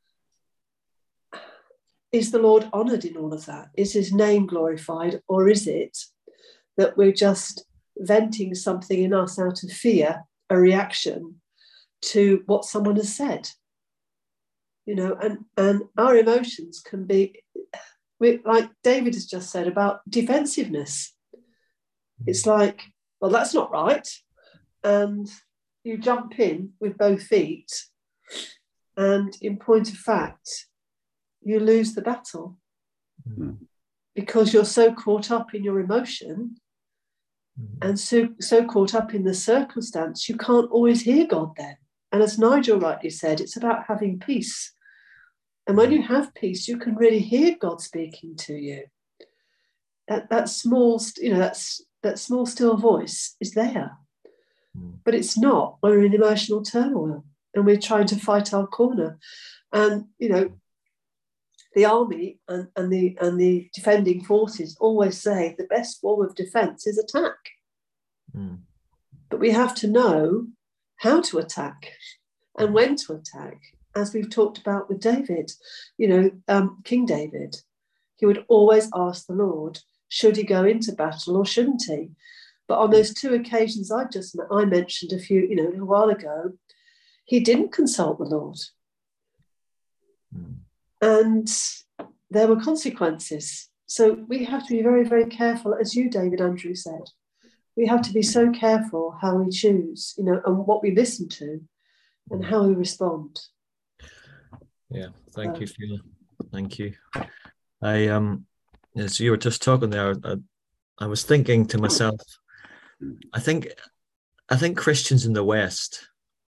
is the Lord honoured in all of that? Is his name glorified? Or is it that we're just venting something in us out of fear, a reaction to what someone has said? And our emotions can be like David has just said about defensiveness. It's like, well, that's not right. And you jump in with both feet, and in point of fact, you lose the battle because you're so caught up in your emotion and so caught up in the circumstance, you can't always hear God then. And as Nigel rightly said, it's about having peace. And when you have peace, you can really hear God speaking to you. That small, that small still voice is there, but it's not when we're in emotional turmoil and we're trying to fight our corner. And the army and the defending forces always say the best form of defense is attack. But we have to know how to attack and when to attack, as we've talked about with David. King David, he would always ask the Lord, should he go into battle or shouldn't he? But on those two occasions I mentioned a little while ago, he didn't consult the Lord. And there were consequences. So we have to be very, very careful, as you, David Andrew, said. We have to be so careful how we choose, and what we listen to and how we respond. Yeah, thank you, Fiona. Thank you. As you were just talking there, I was thinking to myself, I think Christians in the West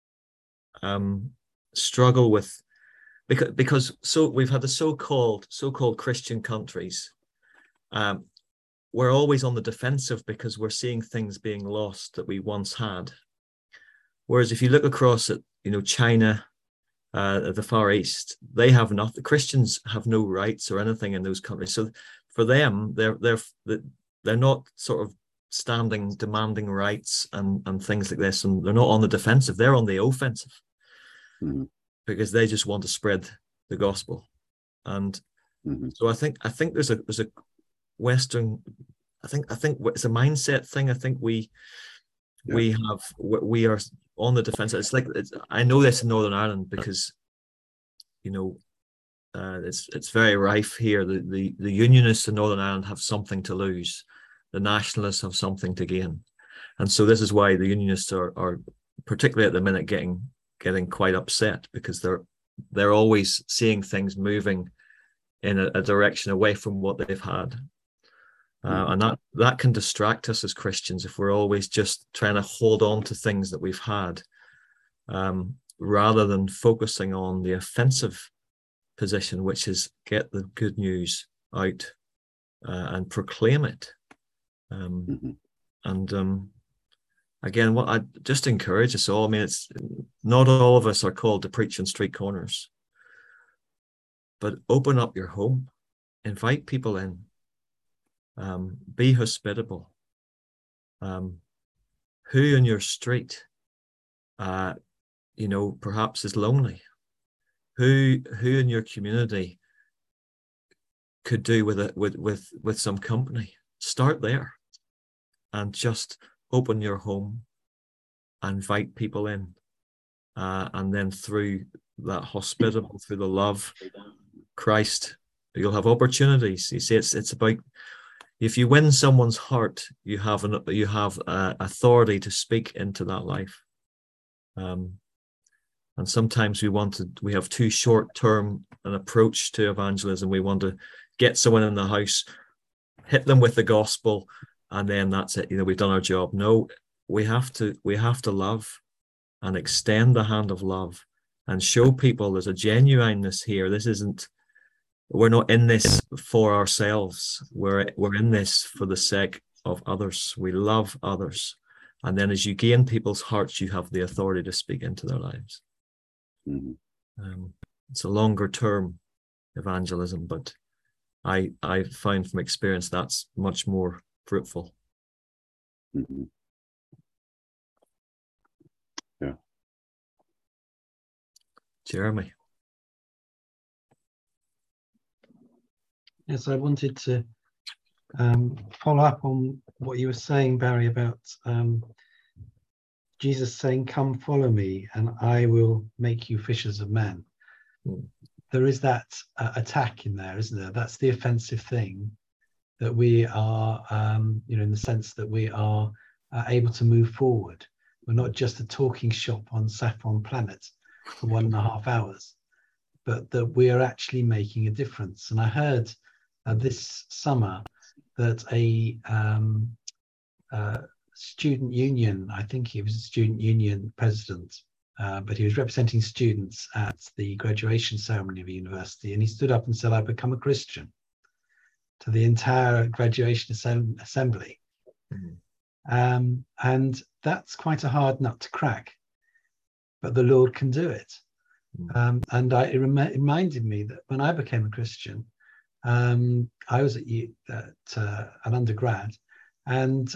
struggle with, because we've had the so-called Christian countries. We're always on the defensive because we're seeing things being lost that we once had. Whereas if you look across at China, the Far East, they have nothing. Christians have no rights or anything in those countries. So for them, they're not sort of standing demanding rights and things like this, and they're not on the defensive. They're on the offensive because they just want to spread the gospel. And so I think there's a Western. I think it's a mindset thing. I think we are on the defense. It's like I know this in Northern Ireland because it's very rife here. The Unionists in Northern Ireland have something to lose. The Nationalists have something to gain, and so this is why the Unionists are particularly at the minute getting quite upset, because they're always seeing things moving in a direction away from what they've had. And that can distract us as Christians if we're always just trying to hold on to things that we've had, rather than focusing on the offensive position, which is get the good news out and proclaim it. Again, what I just encourage us all, I mean, it's not all of us are called to preach on street corners, but open up your home, invite people in. Be hospitable. Who in your street, perhaps is lonely? Who in your community could do with some company? Start there, and just open your home, invite people in, and then through that hospitable, through the love Christ, you'll have opportunities. You see, it's about. If you win someone's heart, you have authority to speak into that life. And sometimes we have too short-term an approach to evangelism. We want to get someone in the house, hit them with the gospel, and then that's it. We've done our job. No, we have to love and extend the hand of love and show people there's a genuineness here. We're not in this for ourselves. We're in this for the sake of others. We love others. And then as you gain people's hearts, you have the authority to speak into their lives. It's a longer term evangelism, but I find from experience that's much more fruitful. Yeah. Jeremy. Yes, I wanted to follow up on what you were saying, Barry, about Jesus saying, "Come, follow me, and I will make you fishers of men." there is that attack in there, isn't there? That's the offensive thing, that we are, in the sense that we are able to move forward. We're not just a talking shop on Saffron Planet for 1.5 hours, but that we are actually making a difference. And I heard this summer that a student union, I think he was a student union president, but he was representing students at the graduation ceremony of a university, and he stood up and said, "I've become a Christian," to the entire graduation assembly. Mm-hmm. And that's quite a hard nut to crack, but the Lord can do it. Mm-hmm. And it reminded me that when I became a Christian, I was at an undergrad, and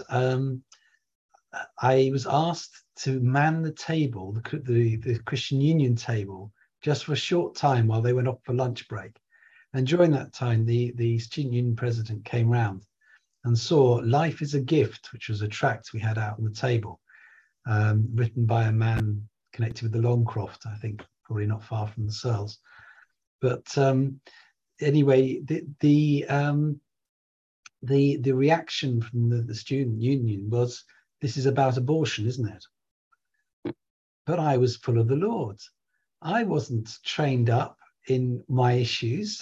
I was asked to man the table, the Christian Union table, just for a short time while they went off for lunch break. And during that time, the student union president came round and saw "Life is a Gift," which was a tract we had out on the table, written by a man connected with the Longcroft, I think, probably not far from the Searles. But anyway, the reaction from the student union was, "This is about abortion, isn't it?" But I was full of the Lord. I wasn't trained up in my issues.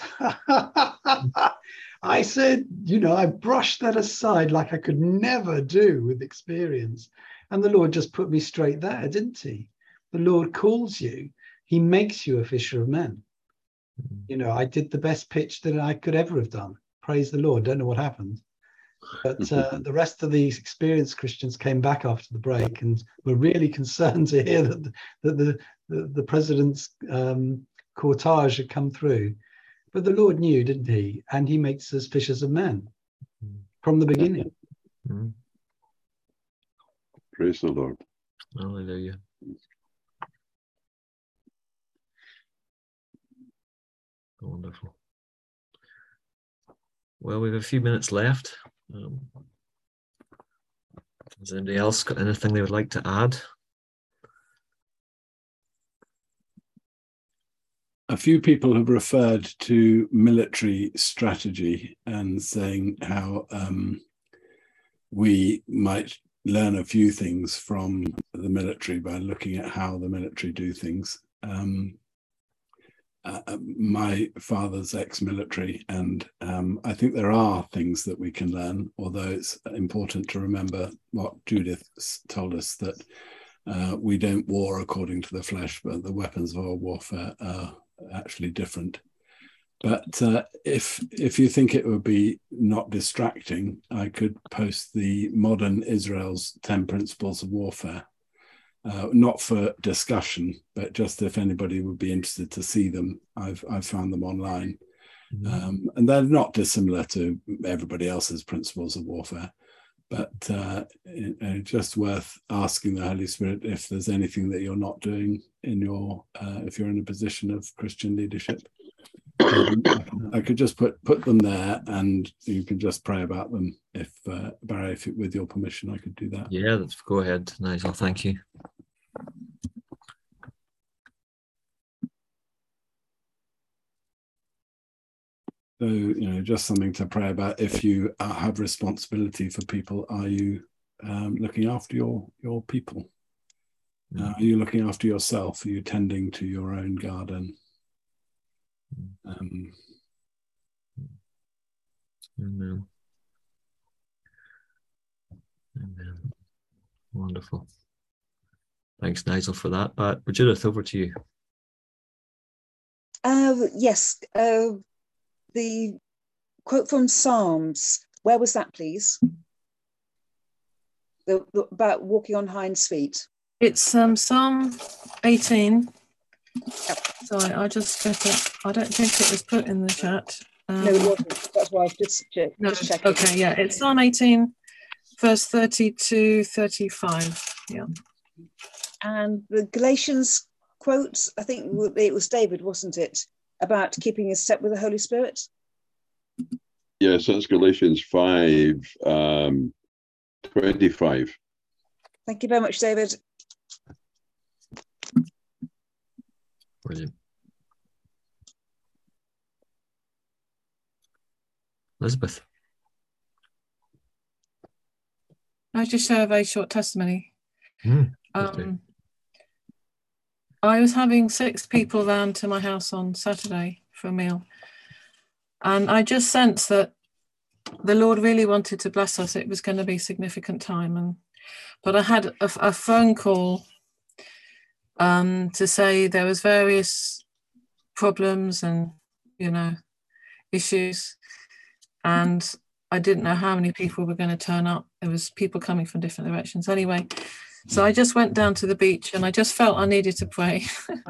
I said, I brushed that aside like I could never do with experience. And the Lord just put me straight there, didn't he? The Lord calls you. He makes you a fisher of men. I did the best pitch that I could ever have done. Praise the Lord. Don't know what happened. But the rest of these experienced Christians came back after the break and were really concerned to hear that the president's cortege had come through. But the Lord knew, didn't he? And he makes us fishers of men from the beginning. Praise the Lord. Hallelujah. Wonderful. Well, we have a few minutes left. Has anybody else got anything they would like to add? A few people have referred to military strategy and saying how we might learn a few things from the military by looking at how the military do things. My father's ex-military, and I think there are things that we can learn, although it's important to remember what Judith told us, that we don't war according to the flesh, but the weapons of our warfare are actually different. But if you think it would be not distracting, I could post the Modern Israel's 10 Principles of Warfare. Not for discussion, but just if anybody would be interested to see them. I've found them online. And they're not dissimilar to everybody else's principles of warfare, but just worth asking the Holy Spirit if there's anything that you're not doing in your, if you're in a position of Christian leadership. I could just put them there, and you can just pray about them. If Barry, if with your permission, I could do that. Yeah, go ahead, Nigel. Thank you. So, just something to pray about. If you have responsibility for people, are you looking after your people? Are you looking after yourself? Are you tending to your own garden? Amen. Amen. Wonderful. Thanks, Nigel, for that. But Judith, over to you. Yes. The quote from Psalms, where was that, please? About walking on hinds feet. It's Psalm 18. Sorry, I just get it. I don't think it was put in the chat. No, it wasn't. That's why I've just checked. Okay, yeah, it's Psalm 18, verse 30 to 35. Yeah. And the Galatians quote, I think it was David, wasn't it? About keeping in step with the Holy Spirit. Yes, that's Galatians 5, 25. Thank you very much, David. Brilliant. Elizabeth. I just share a very short testimony. I was having 6 people round to my house on Saturday for a meal, and I just sensed that the Lord really wanted to bless us. It was going to be a significant time, but I had a phone call to say there was various problems and issues, and I didn't know how many people were going to turn up. There was people coming from different directions. Anyway, so I just went down to the beach and I just felt I needed to pray.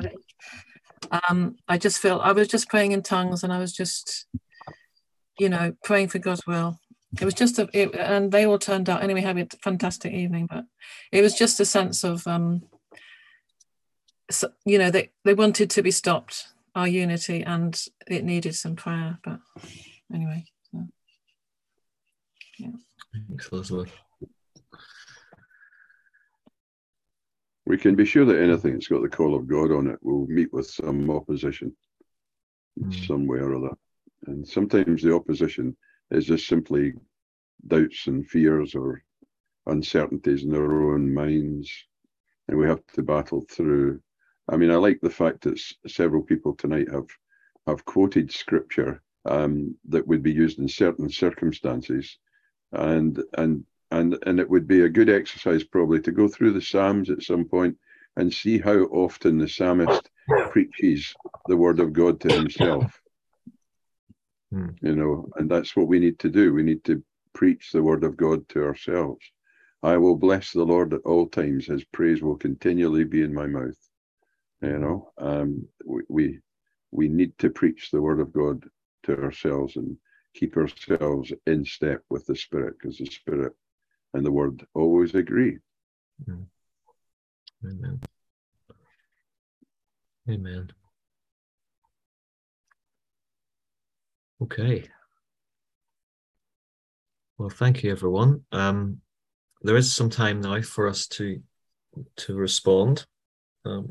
I just felt I was just praying in tongues, and I was just, praying for God's will. It was just and they all turned out. Anyway, had a fantastic evening, but it was just a sense of, they wanted to be stopped, our unity, and it needed some prayer. But anyway. Yeah. Thanks, Elizabeth. We can be sure that anything that's got the call of God on it will meet with some opposition in some way or other. And sometimes the opposition is just simply doubts and fears or uncertainties in our own minds, and we have to battle through. I mean, I like the fact that several people tonight have quoted scripture that would be used in certain circumstances. And it would be a good exercise probably to go through the Psalms at some point and see how often the psalmist preaches the word of God to himself. And that's what we need to do. We need to preach the word of God to ourselves. I will bless the Lord at all times. His praise will continually be in my mouth. We need to preach the word of God to ourselves and keep ourselves in step with the Spirit, because the Spirit and the Word always agree. Amen. Amen. Okay. Well, thank you, everyone. There is some time now for us to respond. I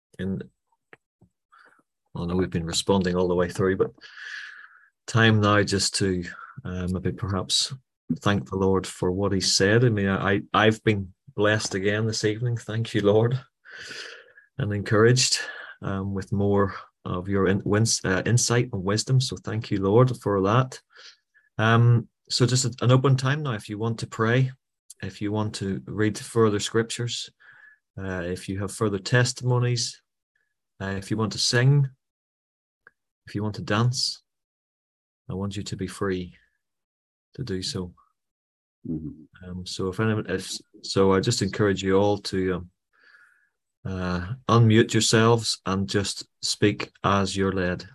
know we've been responding all the way through, but time now just to maybe perhaps thank the Lord for what he said. I mean, I've been blessed again this evening. Thank you, Lord, and encouraged with more of your insight and wisdom. So thank you, Lord, for that. So just an open time now. If you want to pray, if you want to read further scriptures, if you have further testimonies, if you want to sing, if you want to dance, I want you to be free to do so. So so I just encourage you all to unmute yourselves and just speak as you're led.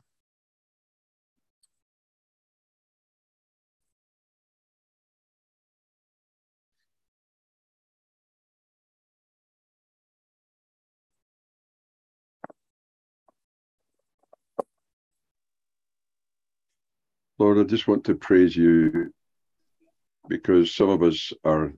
Lord, I just want to praise you because some of us are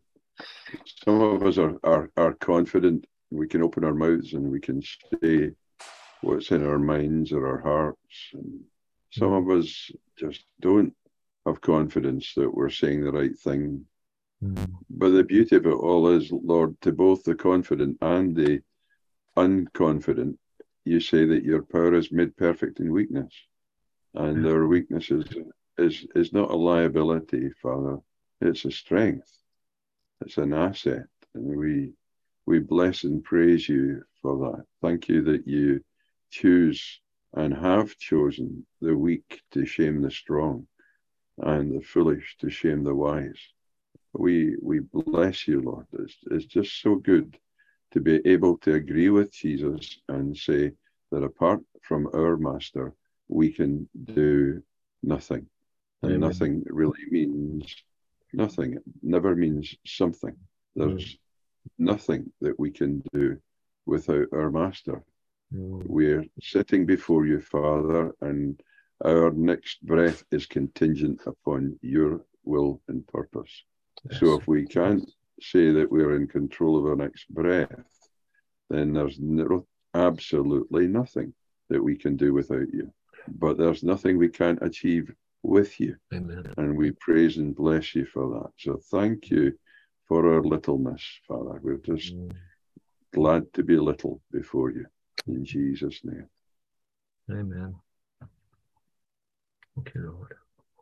confident. We can open our mouths and we can say what's in our minds or our hearts. And some of us just don't have confidence that we're saying the right thing. But the beauty of it all is, Lord, to both the confident and the unconfident, you say that your power is made perfect in weakness. And our weakness is not a liability, Father. It's a strength. It's an asset. And we bless and praise you for that. Thank you that you choose and have chosen the weak to shame the strong and the foolish to shame the wise. We bless you, Lord. It's just so good to be able to agree with Jesus and say that apart from our Master, we can do nothing. And nothing really means nothing. It never means something. There's nothing that we can do without our Master. We're sitting before you, Father, and our next breath is contingent upon your will and purpose. Yes. So if we can't say that we're in control of our next breath, then there's absolutely nothing that we can do without you. But there's nothing we can't achieve with you. Amen. And we praise and bless you for that. So thank you for our littleness, Father. We're just glad to be little before you. In Jesus' name. Amen. Thank you, Lord.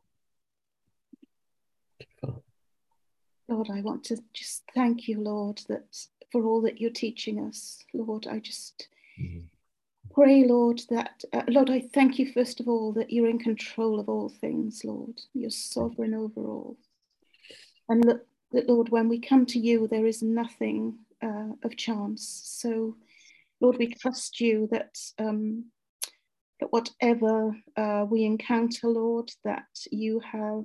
Lord, I want to just thank you, Lord, that for all that you're teaching us. Lord, I just pray, Lord, that, Lord, I thank you, first of all, that you're in control of all things, Lord. You're sovereign over all. And that, Lord, when we come to you, there is nothing of chance. So, Lord, we trust you that, that whatever we encounter, Lord, that you have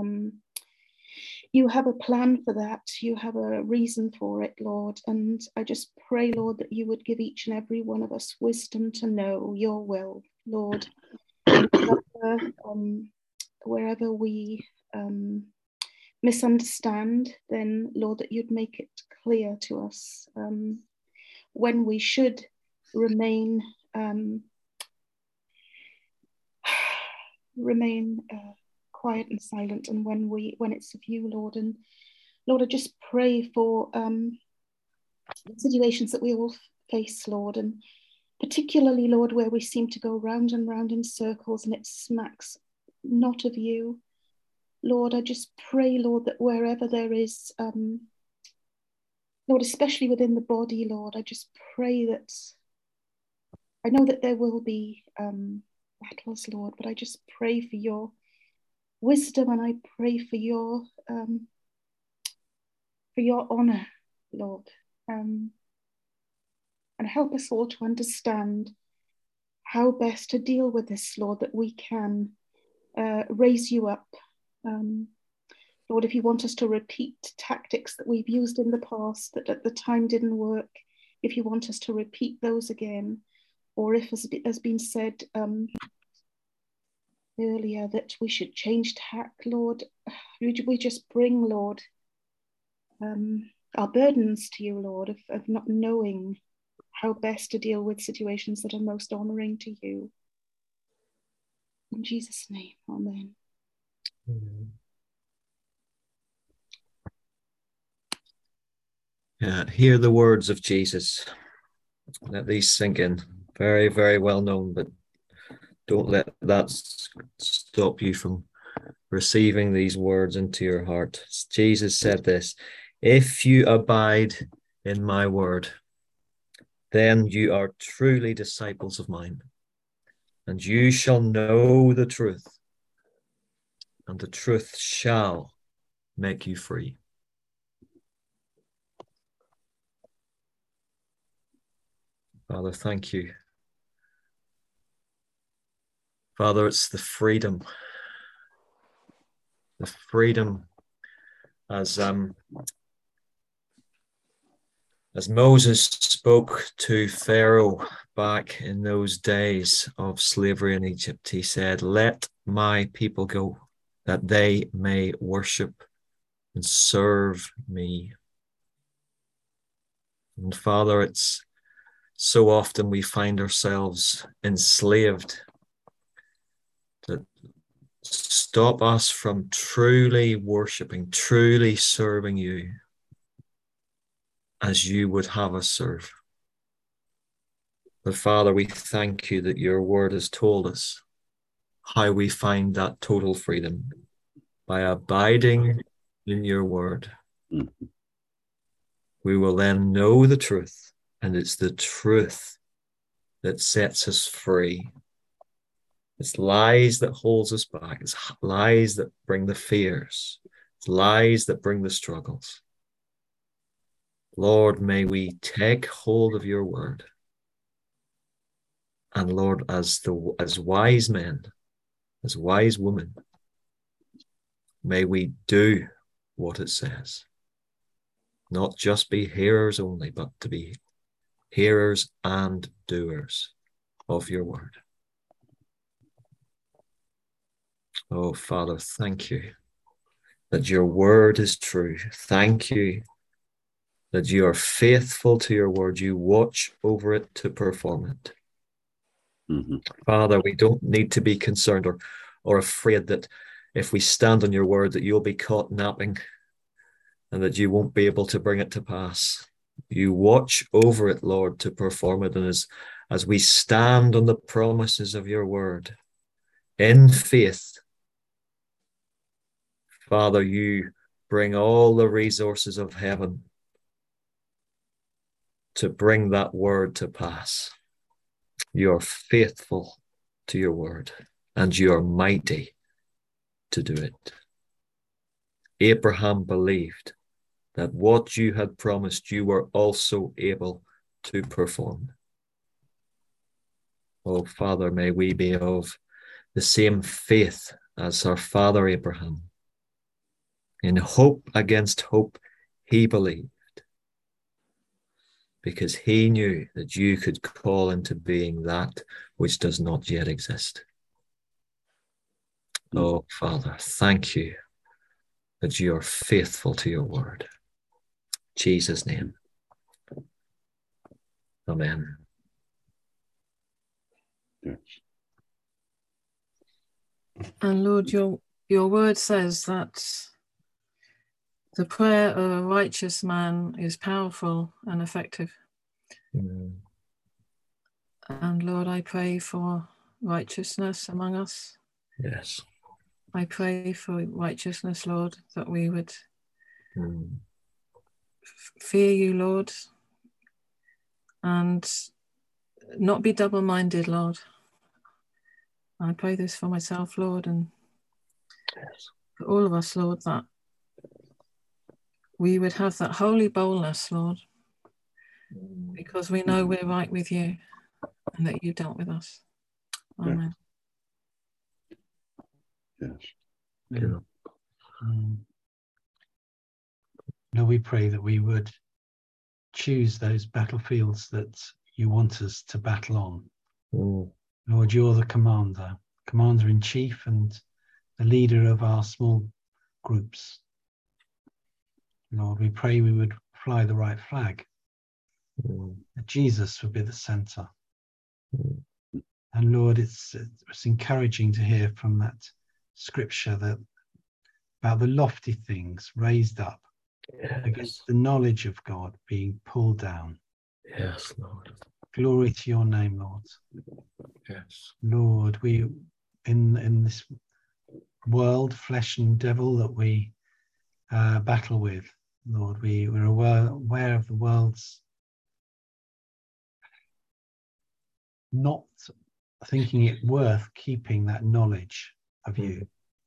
a plan for that. You have a reason for it, Lord. And I just pray, Lord, that you would give each and every one of us wisdom to know your will, Lord. Wherever we misunderstand, then, Lord, that you'd make it clear to us when we should remain quiet and silent, and when it's of you, Lord. And Lord, I just pray for the situations that we all face, Lord, and particularly, Lord, where we seem to go round and round in circles and it smacks not of you. Lord, I just pray, Lord, that wherever there is, Lord, especially within the body, Lord, I just pray that, I know that there will be battles, Lord, but I just pray for your wisdom, and I pray for your honor, Lord, and help us all to understand how best to deal with this, Lord, that we can raise you up. Lord, if you want us to repeat tactics that we've used in the past that at the time didn't work, if you want us to repeat those again, or if, as has been said earlier, that we should change tack, Lord, we just bring, Lord, our burdens to you, Lord, of not knowing how best to deal with situations that are most honoring to you. In Jesus' name, amen. Yeah, hear the words of Jesus. Let these sink in. Very, very well known, but don't let that stop you from receiving these words into your heart. Jesus said this: if you abide in my word, then you are truly disciples of mine, and you shall know the truth, and the truth shall make you free. Father, thank you. Father, it's the freedom as Moses spoke to Pharaoh back in those days of slavery in Egypt. He said, let my people go, that they may worship and serve me. And Father, it's so often we find ourselves enslaved that stop us from truly worshiping, truly serving you as you would have us serve. But Father, we thank you that your word has told us how we find that total freedom by abiding in your word. We will then know the truth, and it's the truth that sets us free. It's lies that holds us back. It's lies that bring the fears. It's lies that bring the struggles. Lord, may we take hold of your word. And Lord, as wise men, as wise women, may we do what it says. Not just be hearers only, but to be hearers and doers of your word. Oh, Father, thank you that your word is true. Thank you that you are faithful to your word. You watch over it to perform it. Father, we don't need to be concerned, or afraid that if we stand on your word that you'll be caught napping and that you won't be able to bring it to pass. You watch over it, Lord, to perform it. And as we stand on the promises of your word in faith, Father, you bring all the resources of heaven to bring that word to pass. You are faithful to your word, and you are mighty to do it. Abraham believed that what you had promised, you were also able to perform. Oh, Father, may we be of the same faith as our father Abraham. In hope against hope, he believed, because he knew that you could call into being that which does not yet exist. Oh, Father, thank you that you are faithful to your word. In Jesus' name. Amen. Yes. And Lord, your word says that the prayer of a righteous man is powerful and effective. Mm. And Lord, I pray for righteousness among us. Yes. I pray for righteousness, Lord, that we would fear you, Lord, and not be double-minded, Lord. I pray this for myself, Lord, and for all of us, Lord, that we would have that holy boldness, Lord, because we know we're right with you and that you dealt with us. Amen. Yes. Yeah. Lord, we pray that we would choose those battlefields that you want us to battle on. Lord, you're the commander-in-chief and the leader of our small groups. Lord, we pray we would fly the right flag, that Jesus would be the center. And Lord, it's encouraging to hear from that scripture that about the lofty things raised up against the knowledge of God being pulled down. Yes, Lord. Glory to your name, Lord. Yes. Lord, we in this world, flesh and devil that we battle with, Lord, we're aware of the world's not thinking it worth keeping that knowledge of you.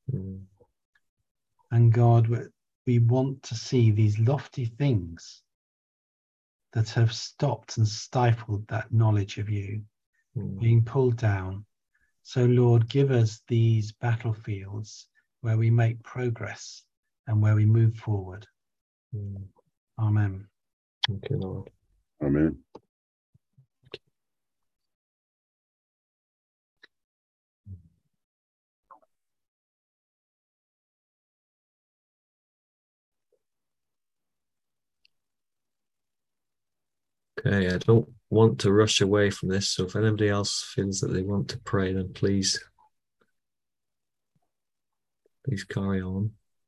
And God, we want to see these lofty things that have stopped and stifled that knowledge of you being pulled down. So Lord, give us these battlefields where we make progress and where we move forward. Amen. Thank you, Lord. Amen. Okay, I don't want to rush away from this, so if anybody else feels that they want to pray, then please carry on.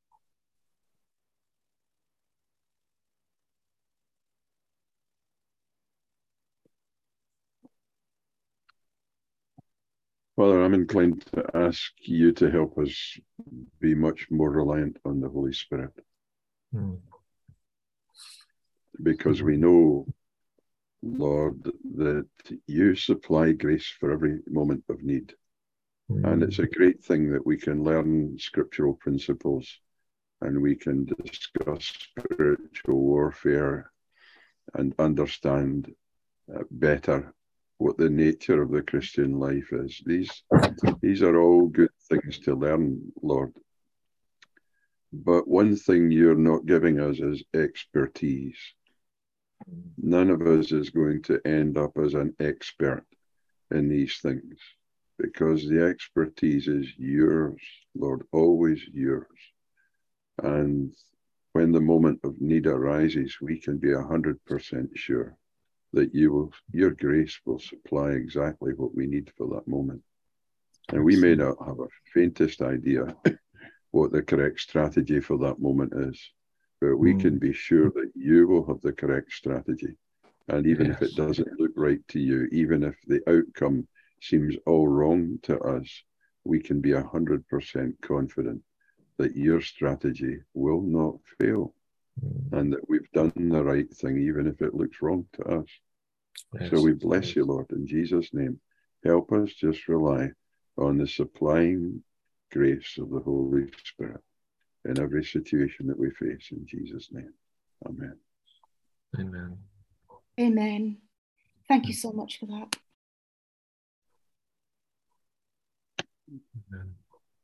Father, I'm inclined to ask you to help us be much more reliant on the Holy Spirit. Because we know, Lord, that you supply grace for every moment of need. And it's a great thing that we can learn scriptural principles and we can discuss spiritual warfare and understand better what the nature of the Christian life is. These are all good things to learn, Lord. But one thing you're not giving us is expertise. None of us is going to end up as an expert in these things because the expertise is yours, Lord, always yours. And when the moment of need arises, we can be 100% sure that your grace will supply exactly what we need for that moment. And we may not have a faintest idea what the correct strategy for that moment is, but we can be sure that you will have the correct strategy. And even if it doesn't look right to you, even if the outcome seems all wrong to us, we can be 100% confident that your strategy will not fail and that we've done the right thing, even if it looks wrong to us. So we bless you, Lord, in Jesus' name. Help us just rely on the supplying grace of the Holy Spirit in every situation that we face, in Jesus' name. Amen. Amen. Amen. Thank you so much for that. Amen.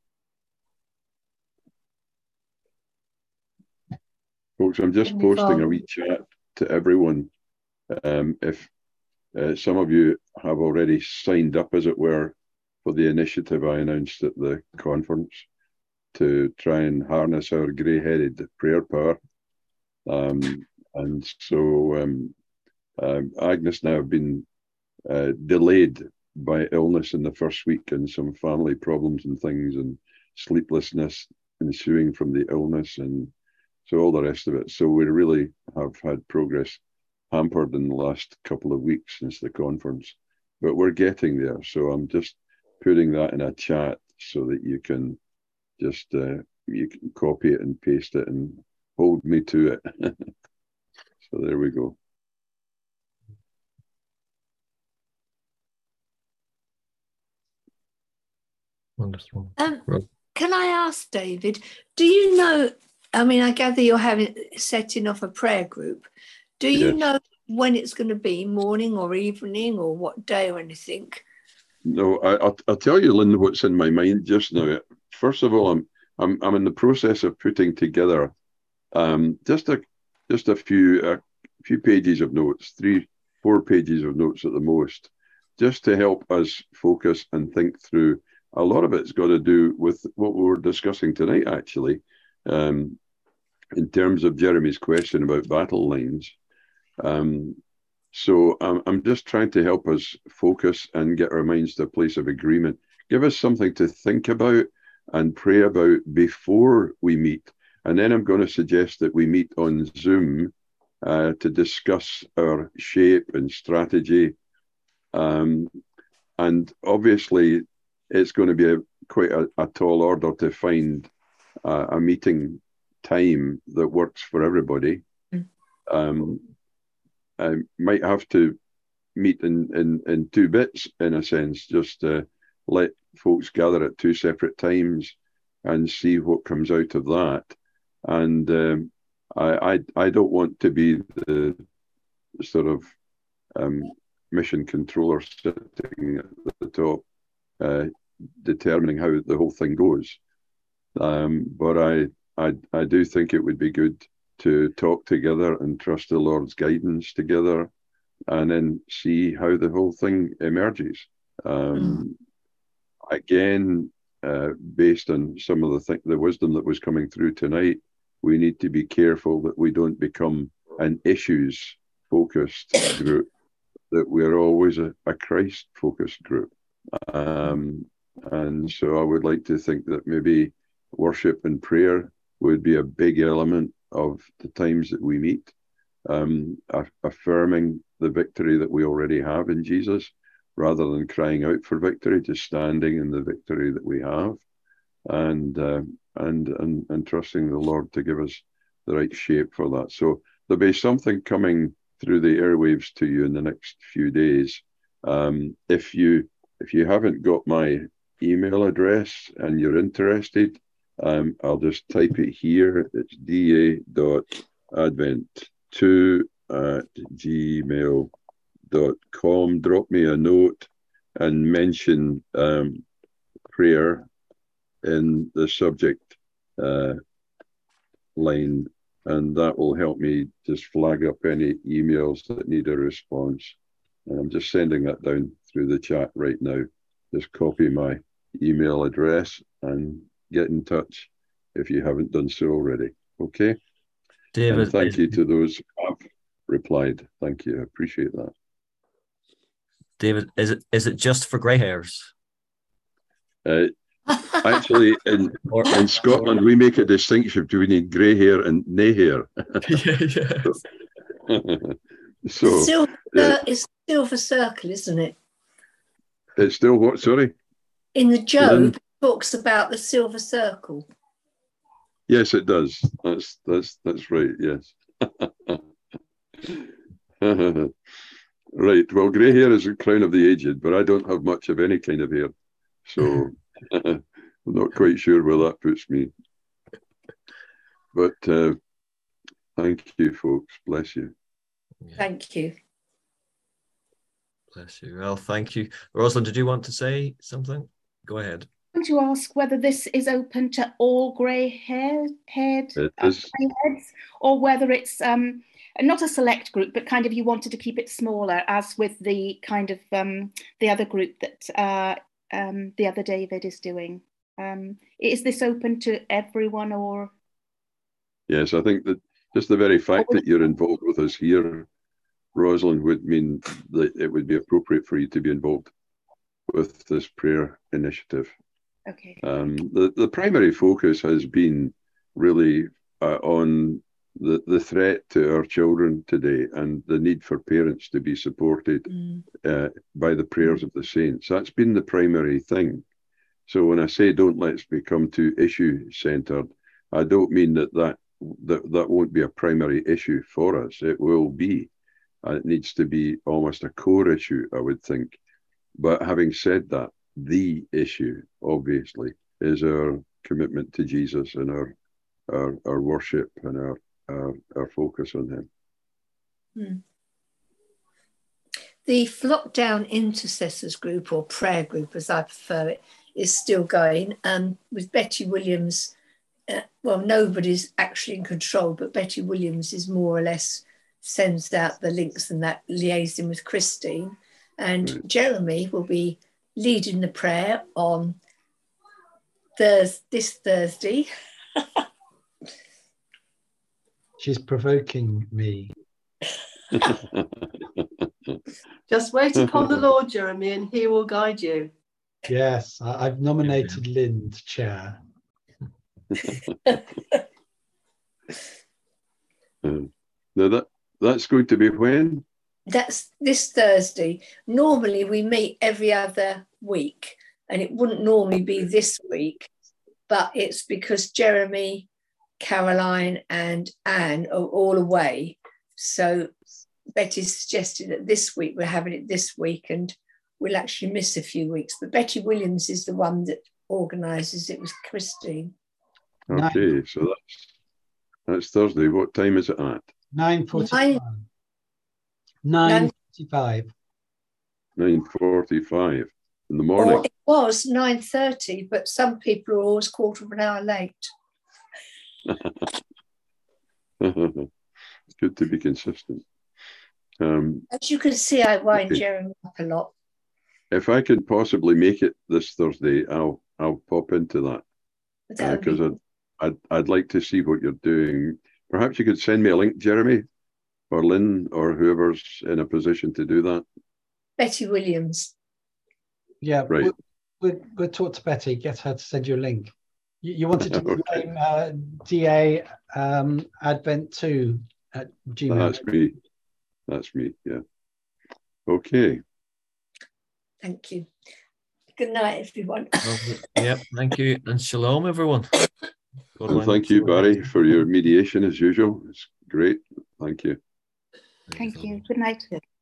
Folks, I'm just posting a wee chat to everyone. If some of you have already signed up, as it were, for the initiative I announced at the conference to try and harness our grey-headed prayer power. And so Agnes now have been delayed by illness in the first week and some family problems and things and sleeplessness ensuing from the illness and so all the rest of it. So we really have had progress hampered in the last couple of weeks since the conference, but we're getting there. So I'm just putting that in a chat so that you can just you can copy it and paste it and hold me to it. So there we go. Wonderful. Can I ask, David, do you know, I mean, I gather you're setting off a prayer group. Do you know when it's going to be, morning or evening or what day or anything? No, I'll tell you, Lynn, what's in my mind just now. First of all, I'm in the process of putting together just a few pages of notes, 3-4 pages of notes at the most, just to help us focus and think through. A lot of it's got to do with what we were discussing tonight, actually, in terms of Jeremy's question about battle lines. So I'm just trying to help us focus and get our minds to a place of agreement. Give us something to think about and pray about before we meet. And then I'm going to suggest that we meet on Zoom to discuss our shape and strategy. And obviously, it's going to be quite a tall order to find a meeting time that works for everybody. I might have to meet in 2 bits, in a sense, just to let folks gather at 2 separate times and see what comes out of that. And I don't want to be the sort of mission controller sitting at the top, determining how the whole thing goes. But I do think it would be good to talk together and trust the Lord's guidance together and then see how the whole thing emerges. Again, based on some of the wisdom that was coming through tonight, we need to be careful that we don't become an issues-focused group, that we're always a Christ-focused group. And so I would like to think that maybe worship and prayer would be a big element of the times that we meet, affirming the victory that we already have in Jesus, rather than crying out for victory, just standing in the victory that we have, and trusting the Lord to give us the right shape for that. So there'll be something coming through the airwaves to you in the next few days. If you haven't got my email address and you're interested, I'll just type it here. It's da.advent2@gmail.com. Drop me a note and mention prayer in the subject line, and that will help me just flag up any emails that need a response. And I'm just sending that down through the chat right now. Just copy my email address and get in touch if you haven't done so already. Okay? David, and thank you to those who have replied. Thank you. I appreciate that. David, is it just for grey hairs? Actually, in Scotland, we make a distinction between grey hair and nay hair. So it's Silver Circle, isn't it? It's still what? Sorry. In the Job, it talks about the Silver Circle. Yes, it does. That's right. Yes. Right. Well, grey hair is the crown of the aged, but I don't have much of any kind of hair, so I'm not quite sure where that puts me. But thank you, folks. Bless you. Thank you. Bless you. Well, thank you. Rosalind, did you want to say something? Go ahead. I want to ask whether this is open to all grey-haired heads, or whether it's not a select group, but kind of you wanted to keep it smaller, as with the kind of the other group that the other David is doing. Is this open to everyone, or? Yes, I think that just the very fact that you're involved with us here, Rosalind, would mean that it would be appropriate for you to be involved with this prayer initiative. Okay. The primary focus has been really on the threat to our children today and the need for parents to be supported by the prayers of the saints. That's been the primary thing. So when I say don't let's become too issue-centred, I don't mean that won't be a primary issue for us. It will be. It needs to be almost a core issue, I would think. But having said that, the issue, obviously, is our commitment to Jesus and our worship and our focus on him. The Flock Down Intercessors group, or prayer group as I prefer it, is still going. With Betty Williams, well, nobody's actually in control, but Betty Williams is more or less sends out the links and that liaising with Christine. And Jeremy will be leading the prayer on this Thursday. She's provoking me. Just wait upon the Lord, Jeremy, and he will guide you. Yes, I've nominated Lynn to chair. Now that's going to be when? That's this Thursday. Normally we meet every other week, and it wouldn't normally be this week, but it's because Jeremy, Caroline and Anne are all away. So Betty suggested that this week we're having it this week, and we'll actually miss a few weeks. But Betty Williams is the one that organises it with Christine. Okay, so that's Thursday. What time is it at? 9:45. 9:45. 9:45 in the morning. Or it was 9:30, but some people are always quarter of an hour late. It's good to be consistent. As you can see, I wind Jeremy up a lot. If I could possibly make it this Thursday, I'll pop into that because I'd like to see what you're doing. Perhaps you could send me a link, Jeremy, or Lynn, or whoever's in a position to do that. Betty Williams. Yeah, right. We'll talk to Betty, get her to send you a link. You wanted to claim DA Advent2 at Gmail. That's me, yeah. Okay. Thank you. Good night, everyone. Yeah, thank you. And shalom, everyone. And thank you, Barry, for your mediation as usual. It's great. Thank you. Thank you. Good night.